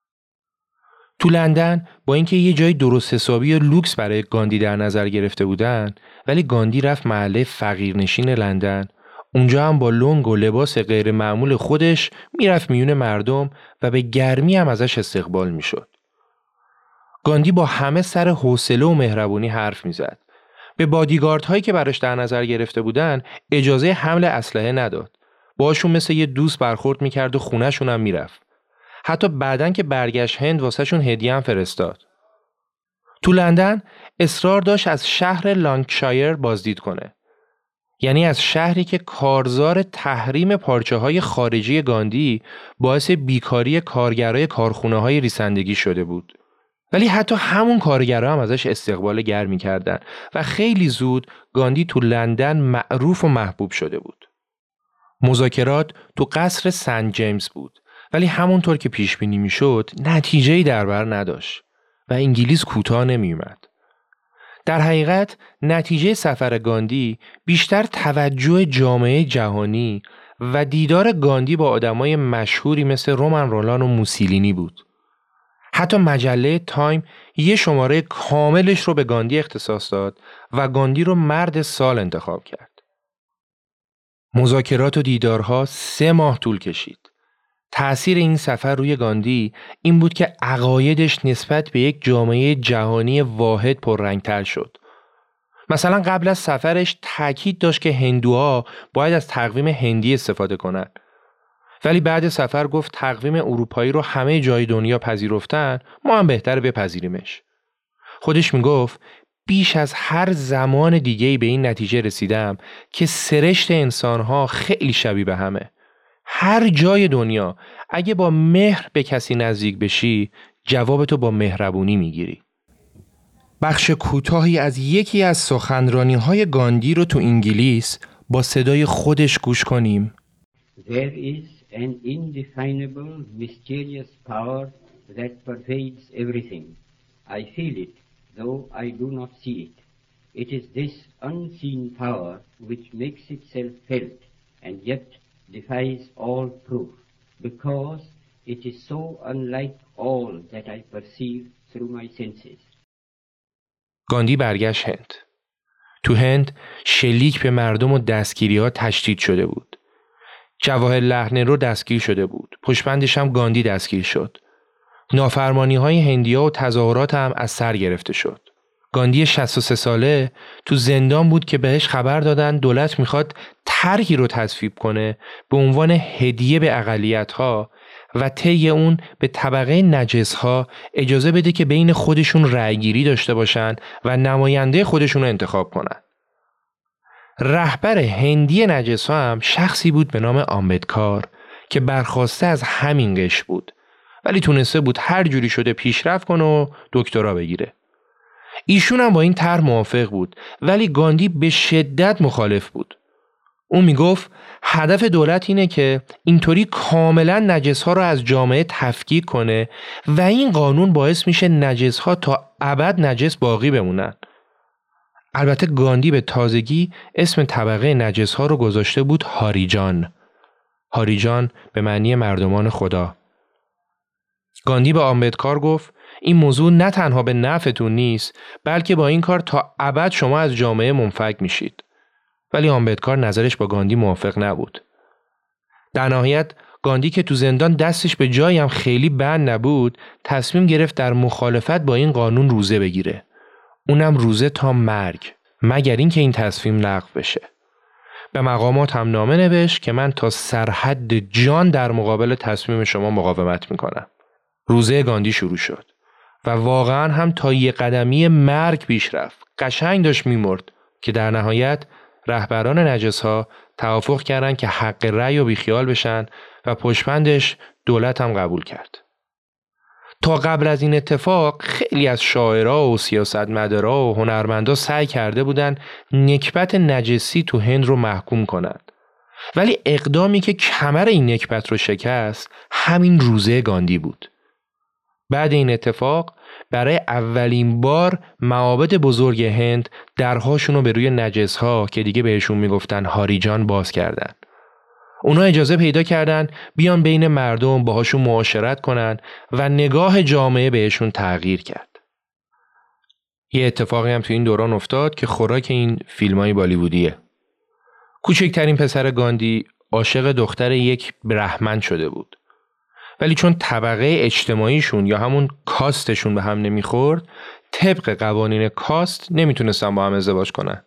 تو لندن با اینکه یه جای درست حسابی و لوکس برای گاندی در نظر گرفته بودن، ولی گاندی رفت محله فقیرنشین لندن. اونجا هم با لنگ و لباس غیر معمول خودش میرفت میون مردم و به گرمی هم ازش استقبال میشد. گاندی با همه سر حوصله و مهربونی حرف میزد. به بادیگارد هایی که براش در نظر گرفته بودن اجازه حمل اسلحه نداد. باشون مثل یه دوست برخورد میکرد و خونه‌شون هم میرفت. حتی بعدن که برگشت هند واسه شون هدیه هم فرستاد. تو لندن اصرار داشت از شهر لانکشایر بازدید کنه. یعنی از شهری که کارزار تحریم پارچه‌های خارجی گاندی باعث بیکاری کارگرای کارخونه‌های ریسندگی شده بود. ولی حتی همون کارگرها هم ازش استقبال گرمی کردن و خیلی زود گاندی تو لندن معروف و محبوب شده بود. مذاکرات تو قصر سنت جیمز بود، ولی همونطور که پیش بینی میشد نتیجه‌ای در بر نداشت و انگلیس کوتاه نمیومد. در حقیقت نتیجه سفر گاندی بیشتر توجه جامعه جهانی و دیدار گاندی با آدمای مشهوری مثل رومن رولان و موسولینی بود. حتی مجله تایم یه شماره کاملش رو به گاندی اختصاص داد و گاندی رو مرد سال انتخاب کرد. مذاکرات و دیدارها 3 ماه طول کشید. تأثیر این سفر روی گاندی این بود که عقایدش نسبت به یک جامعه جهانی واحد پررنگ‌تر شد. مثلا قبل از سفرش تاکید داشت که هندوها باید از تقویم هندی استفاده کنند. ولی بعد سفر گفت تقویم اروپایی رو همه جای دنیا پذیرفتن، ما هم بهتره بپذیریمش. خودش میگفت بیش از هر زمان دیگه‌ای به این نتیجه رسیدم که سرشت انسان‌ها خیلی شبیه به همه. هر جای دنیا اگه با مهر به کسی نزدیک بشی جوابتو با مهربونی میگیری. بخش کوتاهی از یکی از سخنرانی‌های گاندی رو تو انگلیس با صدای خودش گوش کنیم. There is an indefinable, mysterious power that pervades everything. I feel it, though I do not see it. It is this unseen power which makes itself felt and yet defies all proof, because it is so unlike all that I perceive through my senses. گاندی برگشت هند. تو هند شلیک به مردم و دستگیری‌ها تشدید شده بود. جواهرلعل نهرو دستگیر شده بود. پشتبندش هم گاندی دستگیر شد. نافرمانی‌های هندی‌ها و تظاهرات هم از سر گرفته شد. گاندی 63 ساله تو زندان بود که بهش خبر دادن دولت میخواد طرحی رو تصویب کنه به عنوان هدیه به اقلیت‌ها و طی اون به طبقه نجس‌ها اجازه بده که بین خودشون رأیگیری داشته باشن و نماینده خودشون رو انتخاب کنن. رهبر هندی نجس‌ها هم شخصی بود به نام آمبدکار که برخواسته از همین قش بود، ولی تونسته بود هر جوری شده پیشرفت کنه و دکترا بگیره. ایشون هم با این طرح موافق بود، ولی گاندی به شدت مخالف بود. اون میگفت هدف دولت اینه که اینطوری کاملا نجس‌ها رو از جامعه تفکیک کنه و این قانون باعث میشه نجس‌ها تا ابد نجس باقی بمونن. البته گاندی به تازگی اسم طبقه نجس‌ها رو گذاشته بود هاریجان. هاریجان به معنی مردمان خدا. گاندی به آمبدکار گفت این موضوع نه تنها به نفعتون نیست، بلکه با این کار تا ابد شما از جامعه منفک میشید. ولی آمبدکار نظرش با گاندی موافق نبود. در نهایت گاندی که تو زندان دستش به جایی هم خیلی بند نبود، تصمیم گرفت در مخالفت با این قانون روزه بگیره. اونم روزه تا مرگ، مگر اینکه این تصمیم لغو بشه. به مقامات هم نامه نوشت که من تا سرحد جان در مقابل تصمیم شما مقاومت میکنم. روزه گاندی شروع شد و واقعا هم تا یه قدمی مرگ پیش رفت. قشنگ داشت میمرد که در نهایت رهبران نجس‌ها توافق کردن که حق رأی و بیخیال بشن و پشتبندش دولت هم قبول کرد. تا قبل از این اتفاق خیلی از شاعرها و سیاستمدارا و هنرمندا سعی کرده بودن نکبت نجسی تو هند رو محکوم کنند. ولی اقدامی که کمر این نکبت رو شکست همین روزه گاندی بود. بعد این اتفاق برای اولین بار معابد بزرگ هند درهاشون رو به روی نجس‌ها که دیگه بهشون میگفتن هاریجان باز کردن. اونا اجازه پیدا کردن بیان بین مردم باهاشون معاشرت کنن و نگاه جامعه بهشون تغییر کرد. یه اتفاقی هم تو این دوران افتاد که خوراک این فیلمای بالیوودیه. کوچکترین پسر گاندی عاشق دختر یک برهمن شده بود. ولی چون طبقه اجتماعیشون یا همون کاستشون به هم نمیخورد، طبق قوانین کاست نمیتونستن با هم ازدواج کنن.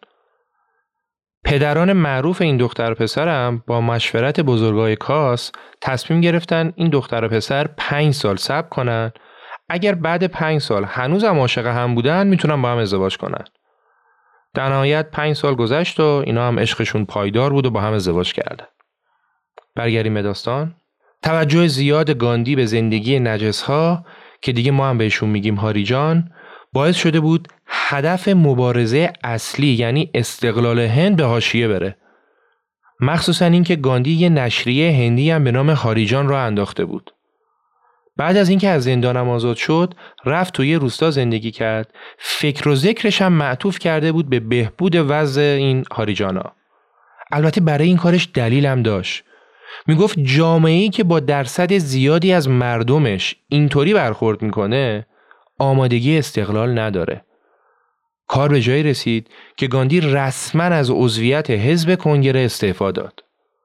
پدران معروف این دختر و پسرم با مشورت بزرگای کاست تصمیم گرفتن این دختر و پسر 5 سال صبر کنن. اگر بعد 5 سال هنوزم عاشق هم بودن میتونن با هم ازدواج کنن. در نهایت 5 سال گذشت و اینا هم عشقشون پایدار بود و با هم ازدواج کردن. برگردیم به داستان. توجه زیاد گاندی به زندگی نجس‌ها که دیگه ما هم بهشون میگیم هاریجان باعث شده بود هدف مبارزه اصلی یعنی استقلال هند به حاشیه بره. مخصوصا اینکه گاندی یه نشریه هندی هم به نام هاریجان را انداخته بود. بعد از اینکه از زندانم آزاد شد رفت توی روستا زندگی کرد. فکر و ذکرش هم معطوف کرده بود به بهبود وضع این هاریجانا. البته برای این کارش دلیل هم داشت. میگفت جامعه‌ای که با درصد زیادی از مردمش اینطوری برخورد میکنه آمادگی استقلال نداره. کار به جایی رسید که گاندی رسما از عضویت حزب کنگره استعفا داد.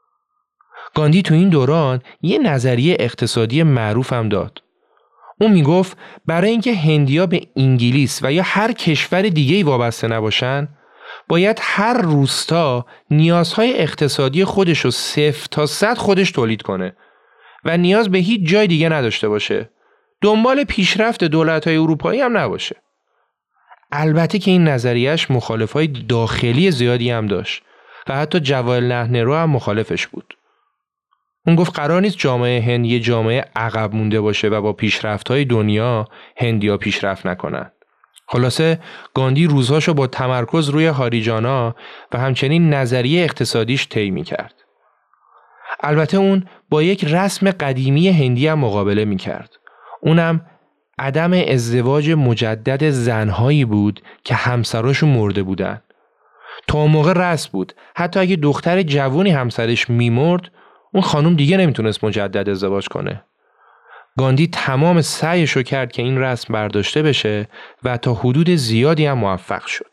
گاندی تو این دوران یه نظریه اقتصادی معروف هم داد. اون میگفت برای اینکه هندیا به انگلیس و یا هر کشور دیگه‌ای وابسته نباشن باید هر روستا نیازهای اقتصادی خودش رو 0 تا 100 خودش تولید کنه و نیاز به هیچ جای دیگه نداشته باشه. دنبال پیشرفت دولت‌های اروپایی هم نباشه. البته که این نظریهش مخالفای داخلی زیادی هم داشت و حتی جواهرلال نهرو هم مخالفش بود. اون گفت قرار نیست جامعه هند یه جامعه عقب مونده باشه و با پیشرفت‌های دنیا هندیا پیشرفت نکنن. خلاصه گاندی روزهاشو با تمرکز روی هاریجانا و همچنین نظریه اقتصادیش طی می‌کرد. البته اون با یک رسم قدیمی هندی هم مقابله می‌کرد. اونم عدم ازدواج مجدد زنهایی بود که همسراشون مرده بودن. تا اون موقع رسم بود حتی اگه دختر جوونی همسرش میمرد اون خانم دیگه نمیتونست مجدد ازدواج کنه. گاندی تمام سعیشو کرد که این رسم برداشته بشه و تا حدود زیادی هم موفق شد.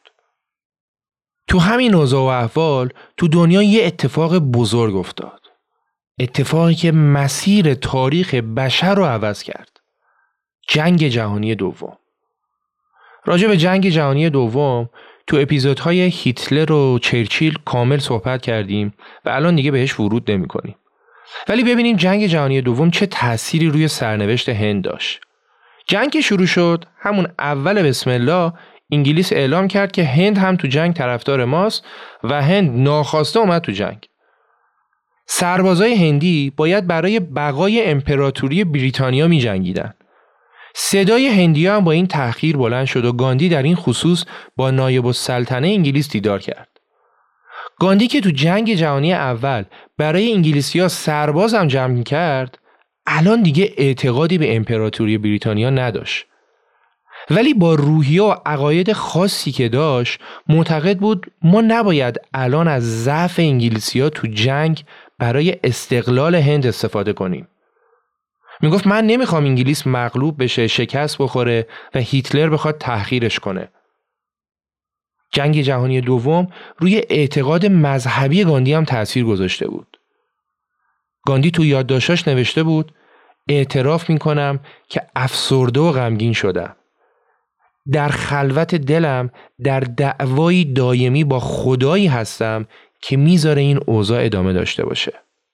تو همین اوضاع و احوال تو دنیا یه اتفاق بزرگ افتاد. اتفاقی که مسیر تاریخ بشر رو عوض کرد. جنگ جهانی دوم. راجع به جنگ جهانی دوم تو اپیزودهای هیتلر و چرچیل کامل صحبت کردیم و الان دیگه بهش ورود نمی‌کنیم. ولی ببینیم جنگ جهانی دوم چه تأثیری روی سرنوشت هند داشت. جنگ که شروع شد، همون اول بسم الله انگلیس اعلام کرد که هند هم تو جنگ طرفدار ماست و هند ناخواسته اومد تو جنگ. سربازای هندی باید برای بقای امپراتوری بریتانیا می جنگیدن. صدای هندی‌ها هم با این تأخیر بلند شد و گاندی در این خصوص با نایب السلطنه انگلیس دیدار کرد. گاندی که تو جنگ جهانی اول برای انگلیسی‌ها سرباز هم جمع کرد، الان دیگه اعتقادی به امپراتوری بریتانیا نداشت. ولی با روحیه و عقاید خاصی که داشت، معتقد بود ما نباید الان از ضعف انگلیسی‌ها تو جنگ برای استقلال هند استفاده کنیم. میگفت من نمیخوام انگلیس مغلوب بشه، شکست بخوره و هیتلر بخواد تحقیرش کنه. جنگ جهانی دوم روی اعتقاد مذهبی گاندی هم تأثیر گذاشته بود. گاندی تو یادداشتاش نوشته بود اعتراف میکنم که افسرده و غمگین شدم. در خلوت دلم در دعوایی دائمی با خدایی هستم که میذاره این اوضاع ادامه داشته باشه.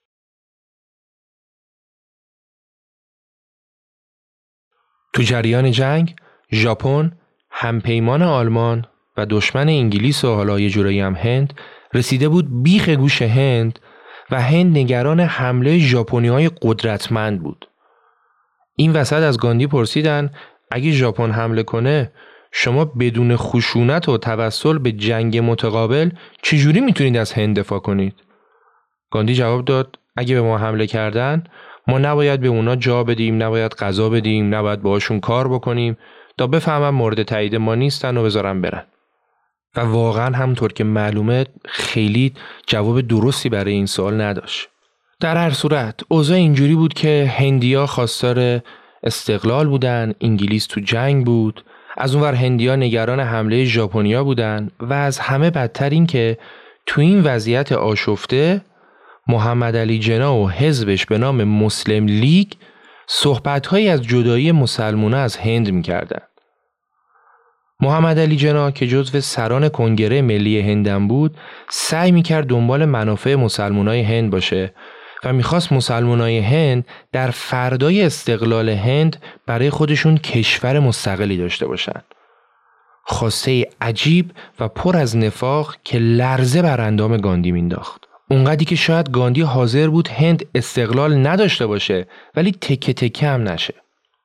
تو جریان جنگ ژاپن، همپیمان آلمان و دشمن انگلیس و حالا یه جورایی هم هند رسیده بود بیخ گوش هند و هند نگران حمله ژاپنی‌های قدرتمند بود. این وسط از گاندی پرسیدن اگه ژاپن حمله کنه شما بدون خشونت و توسل به جنگ متقابل چجوری میتونید از هند دفاع کنید؟ گاندی جواب داد اگه به ما حمله کردن ما نباید به اونا جا بدیم، نباید غذا بدیم، نباید باهاشون کار بکنیم تا بفهمن مورد تایید ما نیستن و بذارن برن. و واقعا همونطور که معلومه خیلی جواب درستی برای این سوال نداشت. در هر صورت اوضاع اینجوری بود که هندیا خواستار استقلال بودن، انگلیس تو جنگ بود، از اونور هندیا نگران حمله ژاپنیا بودن و از همه بدتر این که تو این وضعیت آشفته محمد علی جنا و حزبش به نام مسلم لیگ صحبت‌هایی از جدایی مسلمان‌ها از هند می‌کردن. محمد علی جنا که جزو سران کنگره ملی هندم بود، سعی می‌کرد دنبال منافع مسلمان‌های هند باشه و می‌خواست مسلمان‌های هند در فردای استقلال هند برای خودشون کشور مستقلی داشته باشن. خواسته عجیب و پر از نفاق که لرزه بر اندام گاندی مینداخت. اونقدری که شاید گاندی حاضر بود هند استقلال نداشته باشه ولی تکه تکه هم نشه.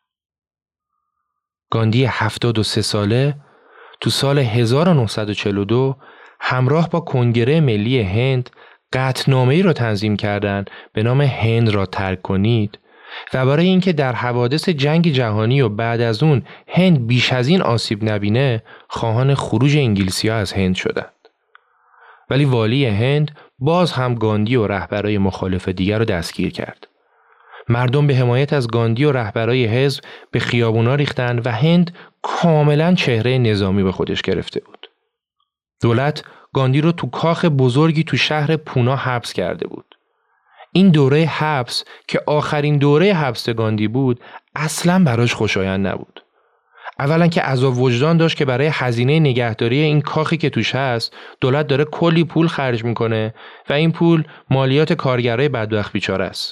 گاندی 73 ساله تو سال 1942 همراه با کنگره ملی هند قطعنامه‌ای را تنظیم کردند به نام هند را ترک کنید و برای اینکه در حوادث جنگ جهانی و بعد از اون هند بیش از این آسیب نبینه خواهان خروج انگلیسی‌ها از هند شدند. ولی والی هند باز هم گاندی و رهبرای مخالف دیگر رو دستگیر کرد. مردم به حمایت از گاندی و رهبرای حزب به خیابونا ریختن و هند کاملا چهره نظامی به خودش گرفته بود. دولت گاندی رو تو کاخ بزرگی تو شهر پونا حبس کرده بود. این دوره حبس که آخرین دوره حبس گاندی بود اصلاً براش خوشایند نبود. اولا که عذاب وجدان داشت که برای هزینه نگهداری این کاخی که توش هست دولت داره کلی پول خرج میکنه و این پول مالیات کارگرای بدبخت بیچاره است.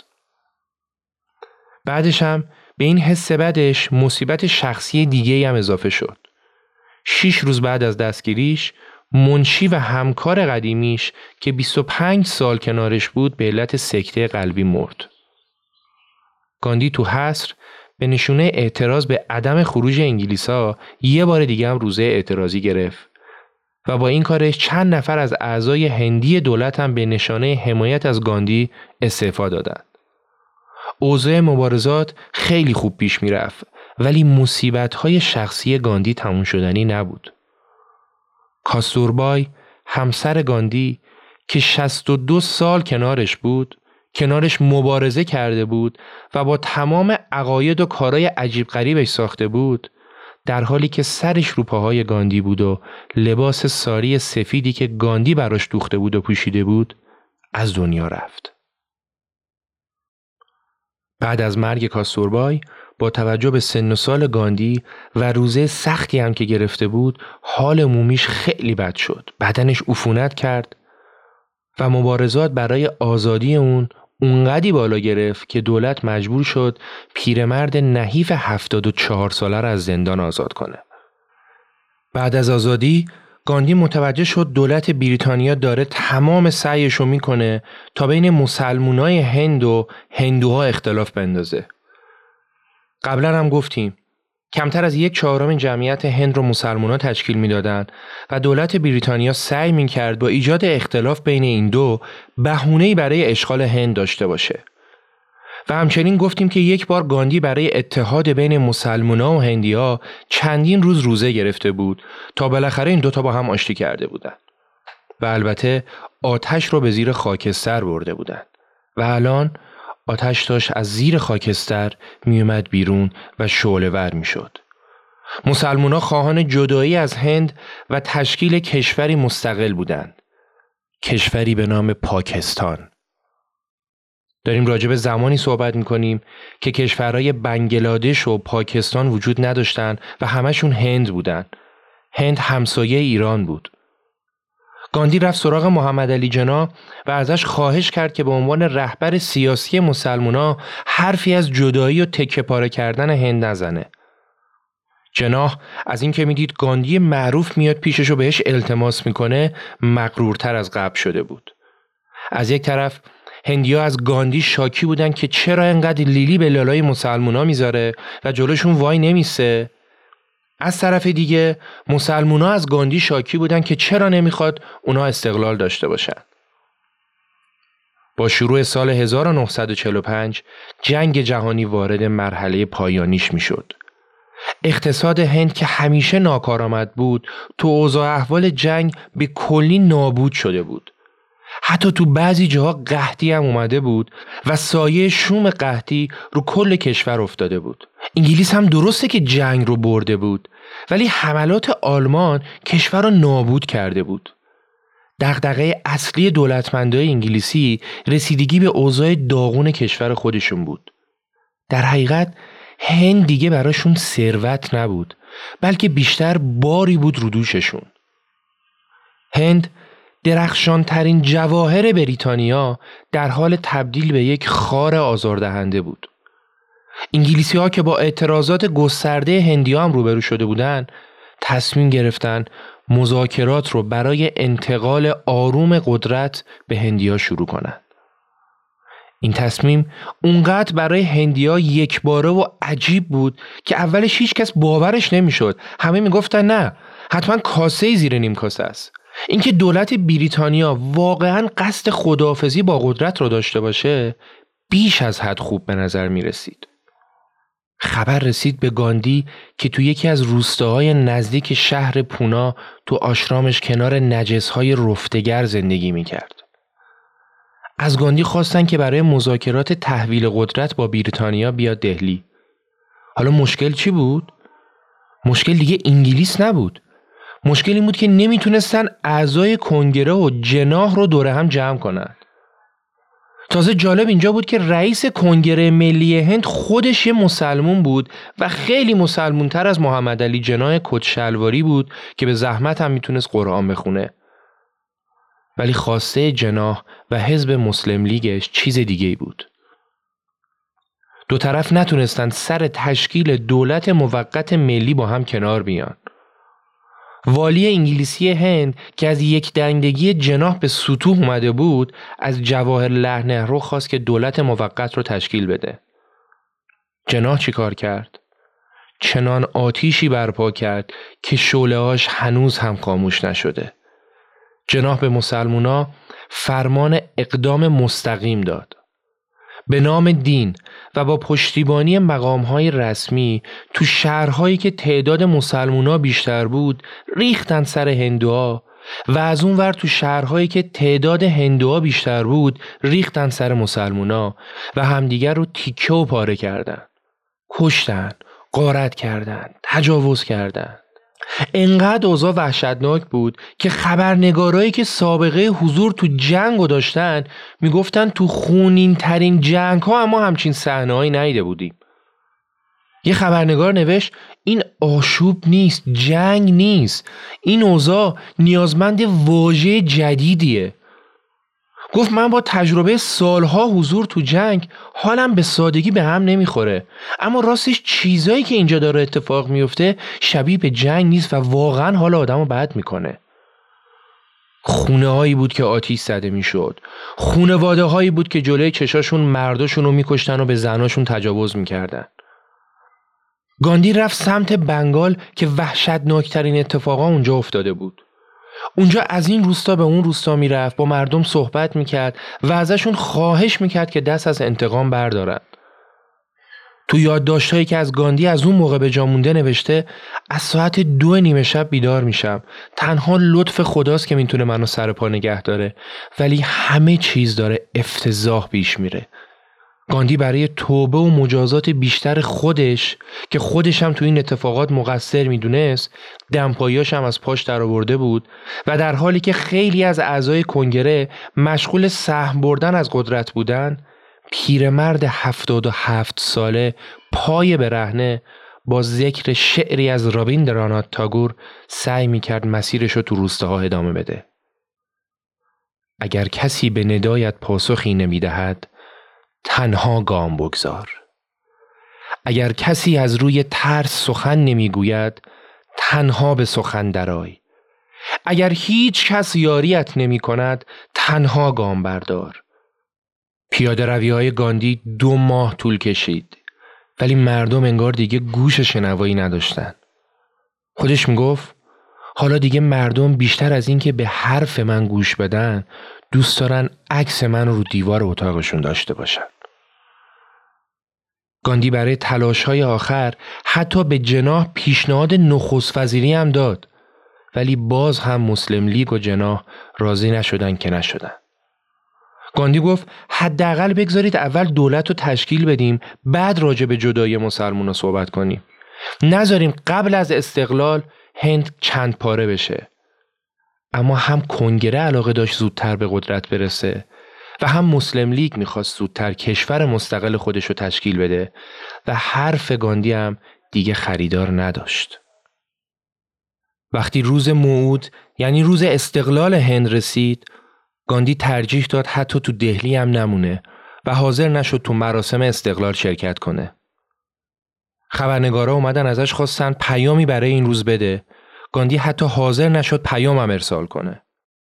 بعدش هم به این حس بدش مصیبت شخصی دیگه‌ای هم اضافه شد. 6 روز بعد از دستگیریش منشی و همکار قدیمیش که 25 سال کنارش بود به علت سکته قلبی مرد. گاندی تو حصر به نشونه اعتراض به عدم خروج انگلیس‌ها یه بار دیگه هم روزه اعتراضی گرفت و با این کارش چند نفر از اعضای هندی دولت هم به نشانه حمایت از گاندی استعفا دادند. اوضاع مبارزات خیلی خوب پیش می رفت ولی مصیبت‌های شخصی گاندی تموم شدنی نبود. کاستوربای همسر گاندی که 62 سال کنارش مبارزه کرده بود و با تمام عقاید و کارهای عجیب غریبش ساخته بود، در حالی که سرش رو پاهای گاندی بود و لباس ساری سفیدی که گاندی براش دوخته بود و پوشیده بود از دنیا رفت. بعد از مرگ کاستوربای با توجه به سن و سال گاندی و روزه سختی هم که گرفته بود حال عمومیش خیلی بد شد. بدنش عفونت کرد و مبارزات برای آزادی اونقدی بالا گرفت که دولت مجبور شد پیرمرد نحیف 74 ساله را از زندان آزاد کنه. بعد از آزادی گاندی متوجه شد دولت بریتانیا داره تمام سعیشو میکنه تا بین مسلمانای هند و هندوها اختلاف بندازه. قبلا هم گفتیم کمتر از 1/4 جمعیت هند رو مسلمان‌ها تشکیل میدادن و دولت بریتانیا سعی میکرد با ایجاد اختلاف بین این دو بهونه‌ای برای اشغال هند داشته باشه. و همچنین گفتیم که یک بار گاندی برای اتحاد بین مسلمان‌ها و هندی‌ها چندین روز روزه گرفته بود تا بالاخره این دوتا با هم آشتی کرده بودن. و البته آتش رو به زیر خاکستر برده بودن و الان آتش داشت از زیر خاکستر میومد بیرون و شعله‌ور میشد. مسلمان‌ها خواهان جدایی از هند و تشکیل کشوری مستقل بودند. کشوری به نام پاکستان. داریم راجع به زمانی صحبت میکنیم که کشورهای بنگلادش و پاکستان وجود نداشتن و همشون هند بودن. هند همسایه ایران بود. گاندی رفت سراغ محمد علی جناح و ازش خواهش کرد که به عنوان رهبر سیاسی مسلمان‌ها حرفی از جدایی و تکه پاره کردن هند نزنه. جناح از این که میدید گاندی معروف میاد پیشش و بهش التماس میکنه مغرورتر از قبل شده بود. از یک طرف هندی‌ها از گاندی شاکی بودن که چرا اینقدر لیلی به لالای مسلمان‌ها میذاره و جلوشون وای نمیسته. از طرف دیگه مسلمان‌ها از گاندی شاکی بودن که چرا نمیخواد اونا استقلال داشته باشن. با شروع سال 1945 جنگ جهانی وارد مرحله پایانیش میشد. اقتصاد هند که همیشه ناکارآمد بود تو اوضاع احوال جنگ به کلی نابود شده بود. حتی تو بعضی جاها قحطی هم اومده بود و سایه شوم قحطی رو کل کشور افتاده بود. انگلیس هم درسته که جنگ رو برده بود ولی حملات آلمان کشور رو نابود کرده بود. دغدغه اصلی دولتمندای انگلیسی رسیدگی به اوضاع داغون کشور خودشون بود. در حقیقت هند دیگه براشون ثروت نبود بلکه بیشتر باری بود رو دوششون. هند درخشان ترین جواهر بریتانیا در حال تبدیل به یک خار آزاردهنده بود. انگلیسی ها که با اعتراضات گسترده هندی ها هم روبرو شده بودند، تصمیم گرفتن مذاکرات رو برای انتقال آروم قدرت به هندی ها شروع کنند. این تصمیم اونقدر برای هندی ها یکباره و عجیب بود که اولش هیچ کس باورش نمیشد. همه میگفتن نه، حتما کاسه زیر نیم کاسه است. اینکه دولت بریتانیا واقعاً قصد خداحافظی با قدرت رو داشته باشه بیش از حد خوب به نظر می رسید. خبر رسید به گاندی که تو یکی از روستاهای نزدیک شهر پونا تو آشرامش کنار نجس‌های رفتگر زندگی می کرد. از گاندی خواستن که برای مذاکرات تحویل قدرت با بریتانیا بیاد دهلی. حالا مشکل چی بود؟ مشکل دیگه انگلیس نبود. مشکل این بود که نمیتونستن اعضای کنگره و جناح رو دور هم جمع کنن. تازه جالب اینجا بود که رئیس کنگره ملی هند خودش یه مسلمون بود و خیلی مسلمونتر از محمد علی جناح کتشلواری بود که به زحمت هم میتونست قرآن بخونه. ولی خواسته جناح و حزب مسلم لیگش چیز دیگه‌ای بود. دو طرف نتونستن سر تشکیل دولت موقت ملی با هم کنار بیان. والی انگلیسی هند که از یک دندگی جناح به سطوح اومده بود از جواهرلعل نهرو خواست که دولت موقت رو تشکیل بده. جناح چی کار کرد؟ چنان آتیشی برپا کرد که شعله‌هاش هنوز هم خاموش نشده. جناح به مسلمونا فرمان اقدام مستقیم داد. به نام دین و با پشتیبانی مقام‌های رسمی تو شهرهایی که تعداد مسلمونا بیشتر بود ریختن سر هندوها و از اون ور تو شهرهایی که تعداد هندوها بیشتر بود ریختن سر مسلمونا و همدیگر رو تیکه و پاره کردن. کشتن، غارت کردن، تجاوز کردن. انقدر اوضاع وحشتناک بود که خبرنگارایی که سابقه حضور تو جنگو داشتن میگفتن تو خونین ترین جنگ ها اما همچین صحنه‌ای ندیده بودیم. یه خبرنگار نوشت این آشوب نیست، جنگ نیست، این اوضاع نیازمند واژه جدیدیه. گفت من با تجربه سالها حضور تو جنگ حالم به سادگی به هم نمیخوره، اما راستش چیزایی که اینجا داره اتفاق میفته شبیه به جنگ نیست و واقعا حال آدمو بد میکنه. خونه هایی بود که آتیش زده میشد، خونواده هایی بود که جلوی چشاشون مرداشون رو میکشتن و به زناشون تجاوز میکردن. گاندی رفت سمت بنگال که وحشتناکترین اتفاقا اونجا افتاده بود. اونجا از این روستا به اون روستا میرفت، با مردم صحبت میکرد و ازشون خواهش میکرد که دست از انتقام بردارن. تو یادداشتایی که از گاندی از اون موقع به جا مونده نوشته از ساعت 2:30 شب بیدار میشم، تنها لطف خداست که میتونه منو سر پا نگه داره، ولی همه چیز داره افتضاح پیش میره. گاندی برای توبه و مجازات بیشتر خودش که خودش هم تو این اتفاقات مقصر میدونست، دمپاییاش هم از پاش در آورده بود و در حالی که خیلی از اعضای کنگره مشغول سهم بردن از قدرت بودن، پیرمرد 77 ساله پای برهنه با ذکر شعری از رابیندرانات تاگور سعی میکرد مسیرش رو تو روستاها ادامه بده. اگر کسی به ندایت پاسخی نمیدهد، تنها گام بگذار. اگر کسی از روی ترس سخن نمیگوید، تنها به سخن درآی. اگر هیچ کس یاریت نمی کند، تنها گام بردار. پیاده روی های گاندی 2 ماه طول کشید، ولی مردم انگار دیگه گوش شنوایی نداشتن. خودش میگفت حالا دیگه مردم بیشتر از این که به حرف من گوش بدن، دوست دارن عکس من رو دیوار اتاقشون داشته باشن. گاندی برای تلاش‌های آخر حتی به جناح پیشنهاد نخست وزیری هم داد، ولی باز هم مسلم لیگ و جناح راضی نشدن که نشدن. گاندی گفت حداقل بگذارید اول دولت رو تشکیل بدیم، بعد راجع به جدایی مسلمونا صحبت کنیم. نذاریم قبل از استقلال هند چند پاره بشه. اما هم کنگره علاقه داشت زودتر به قدرت برسه و هم مسلم لیگ میخواست زودتر کشور مستقل خودش رو تشکیل بده و حرف گاندی هم دیگه خریدار نداشت. وقتی روز موعود یعنی روز استقلال هند رسید، گاندی ترجیح داد حتی تو دهلی هم نمونه و حاضر نشد تو مراسم استقلال شرکت کنه. خبرنگارا اومدن ازش خواستن پیامی برای این روز بده. گاندی حتی حاضر نشد پیامم ارسال کنه.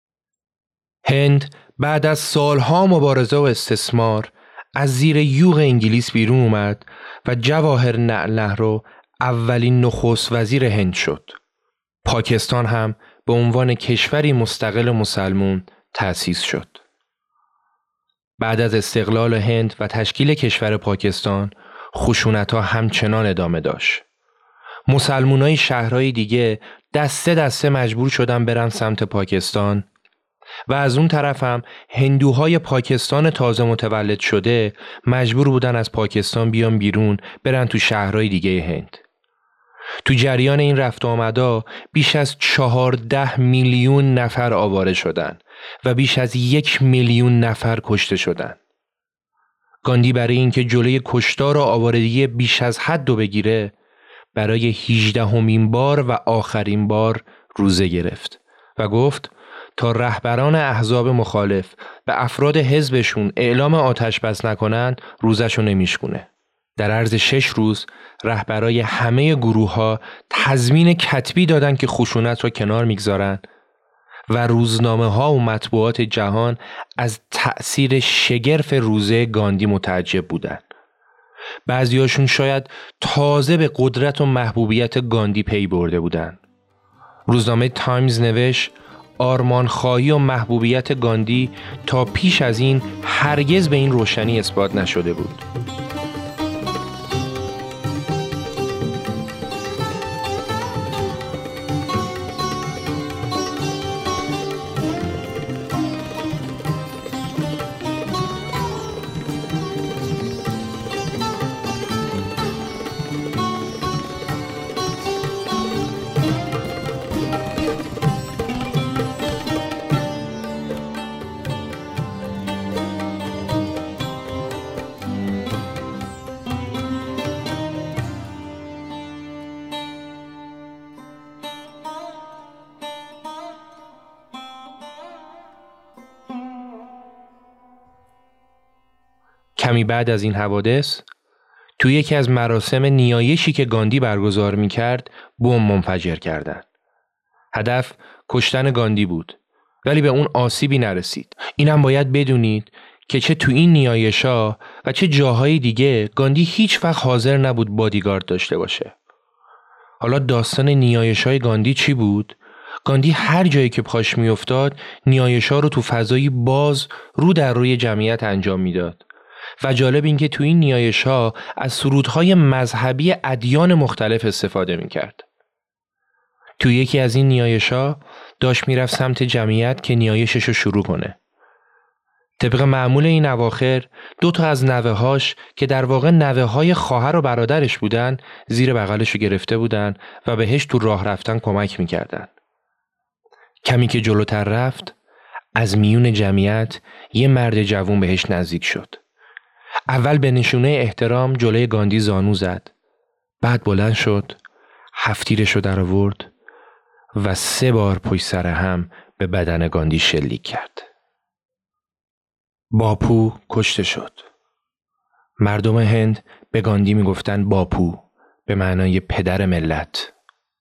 هند بعد از سالها مبارزه و استثمار از زیر یوغ انگلیس بیرون اومد و جواهر نهرو اولین نخست وزیر هند شد. پاکستان هم به عنوان کشوری مستقل مسلمون تأسیس شد. بعد از استقلال هند و تشکیل کشور پاکستان، خشونت‌ها همچنان ادامه داشت. مسلمونای شهرهای دیگه دسته دسته مجبور شدن برن سمت پاکستان و از اون طرف هم هندوهای پاکستان تازه متولد شده مجبور بودن از پاکستان بیان بیرون برن تو شهرهای دیگه هند. تو جریان این رفت و آمدا بیش از 14 میلیون نفر آواره شدن و بیش از 1 میلیون نفر کشته شدن. گاندی برای اینکه جلوی کشتار و آوارگی بیش از حد رو بگیره، برای 18مین بار و آخرین بار روزه گرفت و گفت تا رهبران احزاب مخالف به افراد حزبشون اعلام آتش بس نکنن روزشو نمیشکونه. در عرض 6 روز رهبرای همه گروه‌ها تضمین کتبی دادن که خشونت را کنار میگذارن و روزنامه‌ها و مطبوعات جهان از تأثیر شگرف روزه گاندی متعجب بودن. بعضیاشون شاید تازه به قدرت و محبوبیت گاندی پی برده بودن. روزنامه تایمز نوشت آرمانخواهی و محبوبیت گاندی تا پیش از این هرگز به این روشنی اثبات نشده بود. کمی بعد از این حوادث توی یکی از مراسم نیایشی که گاندی برگزار می‌کرد بمب منفجر کردند. هدف کشتن گاندی بود، ولی به اون آسیبی نرسید. اینم باید بدونید که چه تو این نیایش‌ها و چه جاهای دیگه گاندی هیچ وقت حاضر نبود بادیگارد داشته باشه. حالا داستان نیایش‌های گاندی چی بود؟ گاندی هر جایی که پاش میافتاد نیایش‌ها رو تو فضایی باز رو در روی جمعیت انجام میداد. و جالب این که تو این نیایش‌ها از سرودهای مذهبی ادیان مختلف استفاده میکرد. تو یکی از این نیایش‌ها داشت میرفت سمت جمعیت که نیایشش رو شروع کنه. طبق معمول این اواخر 2 تا از نوه‌هاش که در واقع نوه‌های خواهر و برادرش بودن زیر بغلش رو گرفته بودن و بهش تو راه رفتن کمک میکردن. کمی که جلوتر رفت از میون جمعیت یه مرد جوون بهش نزدیک شد. اول به نشونه احترام جلوی گاندی زانو زد. بعد بلند شد، هفتیرش رو در آورد و 3 بار پشت سر هم به بدن گاندی شلیک کرد. باپو کشته شد. مردم هند به گاندی میگفتن باپو به معنای پدر ملت.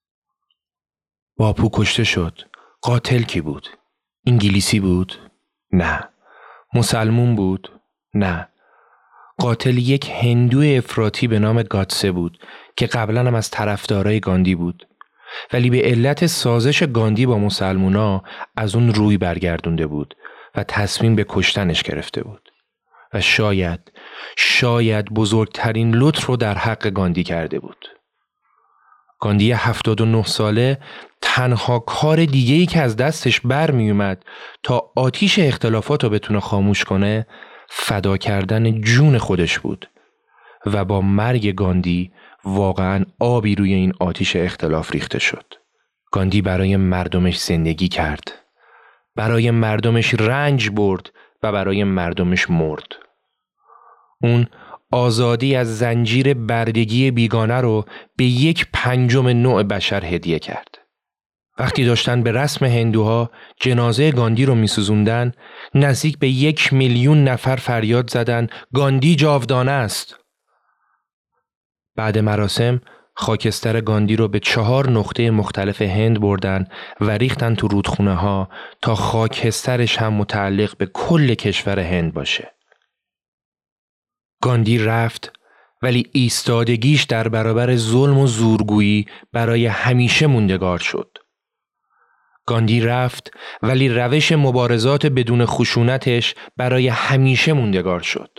باپو کشته شد. قاتل کی بود؟ انگلیسی بود؟ نه. مسلمون بود؟ نه. قاتل یک هندو افراطی به نام گاتسه بود که قبلا هم از طرفدارای گاندی بود، ولی به علت سازش گاندی با مسلمونا از اون روی برگردونده بود و تصمیم به کشتنش گرفته بود و شاید بزرگترین لطف رو در حق گاندی کرده بود. گاندی 79 ساله تنها کار دیگه‌ای که از دستش برمی اومد تا آتیش اختلافات رو بتونه خاموش کنه فدا کردن جون خودش بود و با مرگ گاندی واقعاً آبی روی این آتیش اختلاف ریخته شد. گاندی برای مردمش زندگی کرد، برای مردمش رنج برد و برای مردمش مرد. اون آزادی از زنجیر بردگی بیگانه رو به 1/5 نوع بشر هدیه کرد. وقتی داشتن به رسم هندوها جنازه گاندی رو میسوزوندن، نزدیک به 1 میلیون نفر فریاد زدن گاندی جاودانه است. بعد مراسم خاکستر گاندی رو به 4 نقطه مختلف هند بردن و ریختن تو رودخونه ها تا خاکسترش هم متعلق به کل کشور هند باشه. گاندی رفت، ولی ایستادگیش در برابر ظلم و زورگویی برای همیشه موندگار شد. گاندی رفت، ولی روش مبارزات بدون خشونتش برای همیشه موندگار شد.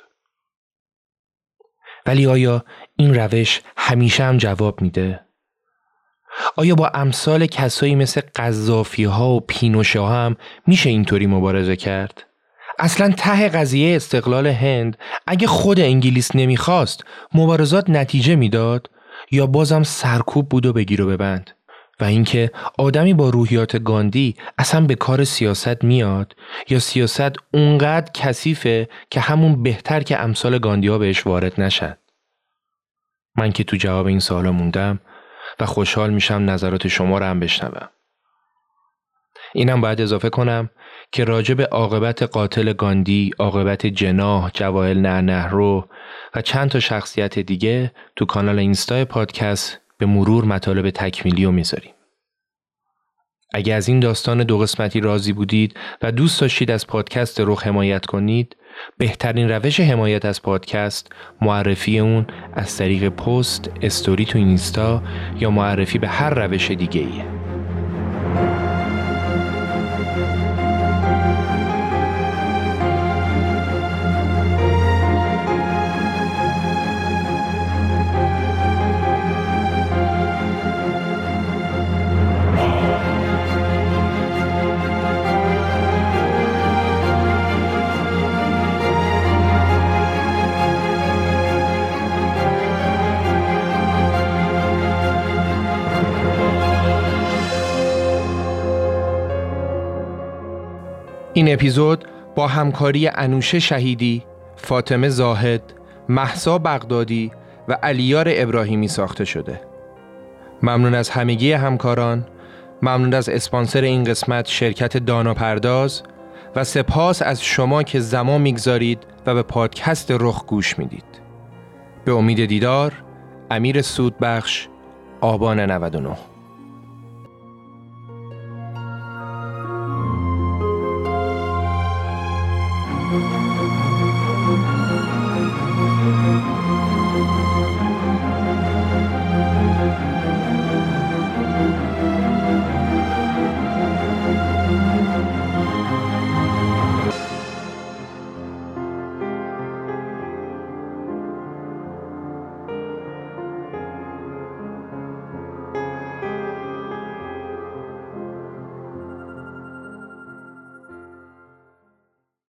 ولی آیا این روش همیشه هم جواب میده؟ آیا با امثال کسایی مثل قذافی ها و پینوشه ها هم میشه اینطوری مبارزه کرد؟ اصلا ته قضیه استقلال هند اگه خود انگلیس نمیخواست مبارزات نتیجه میداد یا بازم سرکوب بود و بگیر و ببند؟ و اینکه آدمی با روحیات گاندی اصلا به کار سیاست میاد یا سیاست اونقدر کثیفه که همون بهتر که امثال گاندی ها بهش وارد نشن؟ من که تو جواب این سوالا موندم و خوشحال میشم نظرات شما رو هم بشنوم. اینم باید اضافه کنم که راجع به عاقبت قاتل گاندی، عاقبت جناح، جواهرلال نهرو و چند تا شخصیت دیگه تو کانال اینستا پادکست به مرور مطالب تکمیلی رو میذاریم. اگه از این داستان 2 قسمتی راضی بودید و دوست داشتید از پادکست رخ حمایت کنید، بهترین روش حمایت از پادکست معرفی اون از طریق پست، استوری تو اینستا یا معرفی به هر روش دیگه ایه. این اپیزود با همکاری انوشه شهیدی، فاطمه زاهد، مهسا بغدادی و علیار ابراهیمی ساخته شده. ممنون از همگی همکاران، ممنون از اسپانسر این قسمت شرکت دانا پرداز و سپاس از شما که زمان میگذارید و به پادکست رخ گوش میدید. به امید دیدار، امیر سودبخش، آبان 99.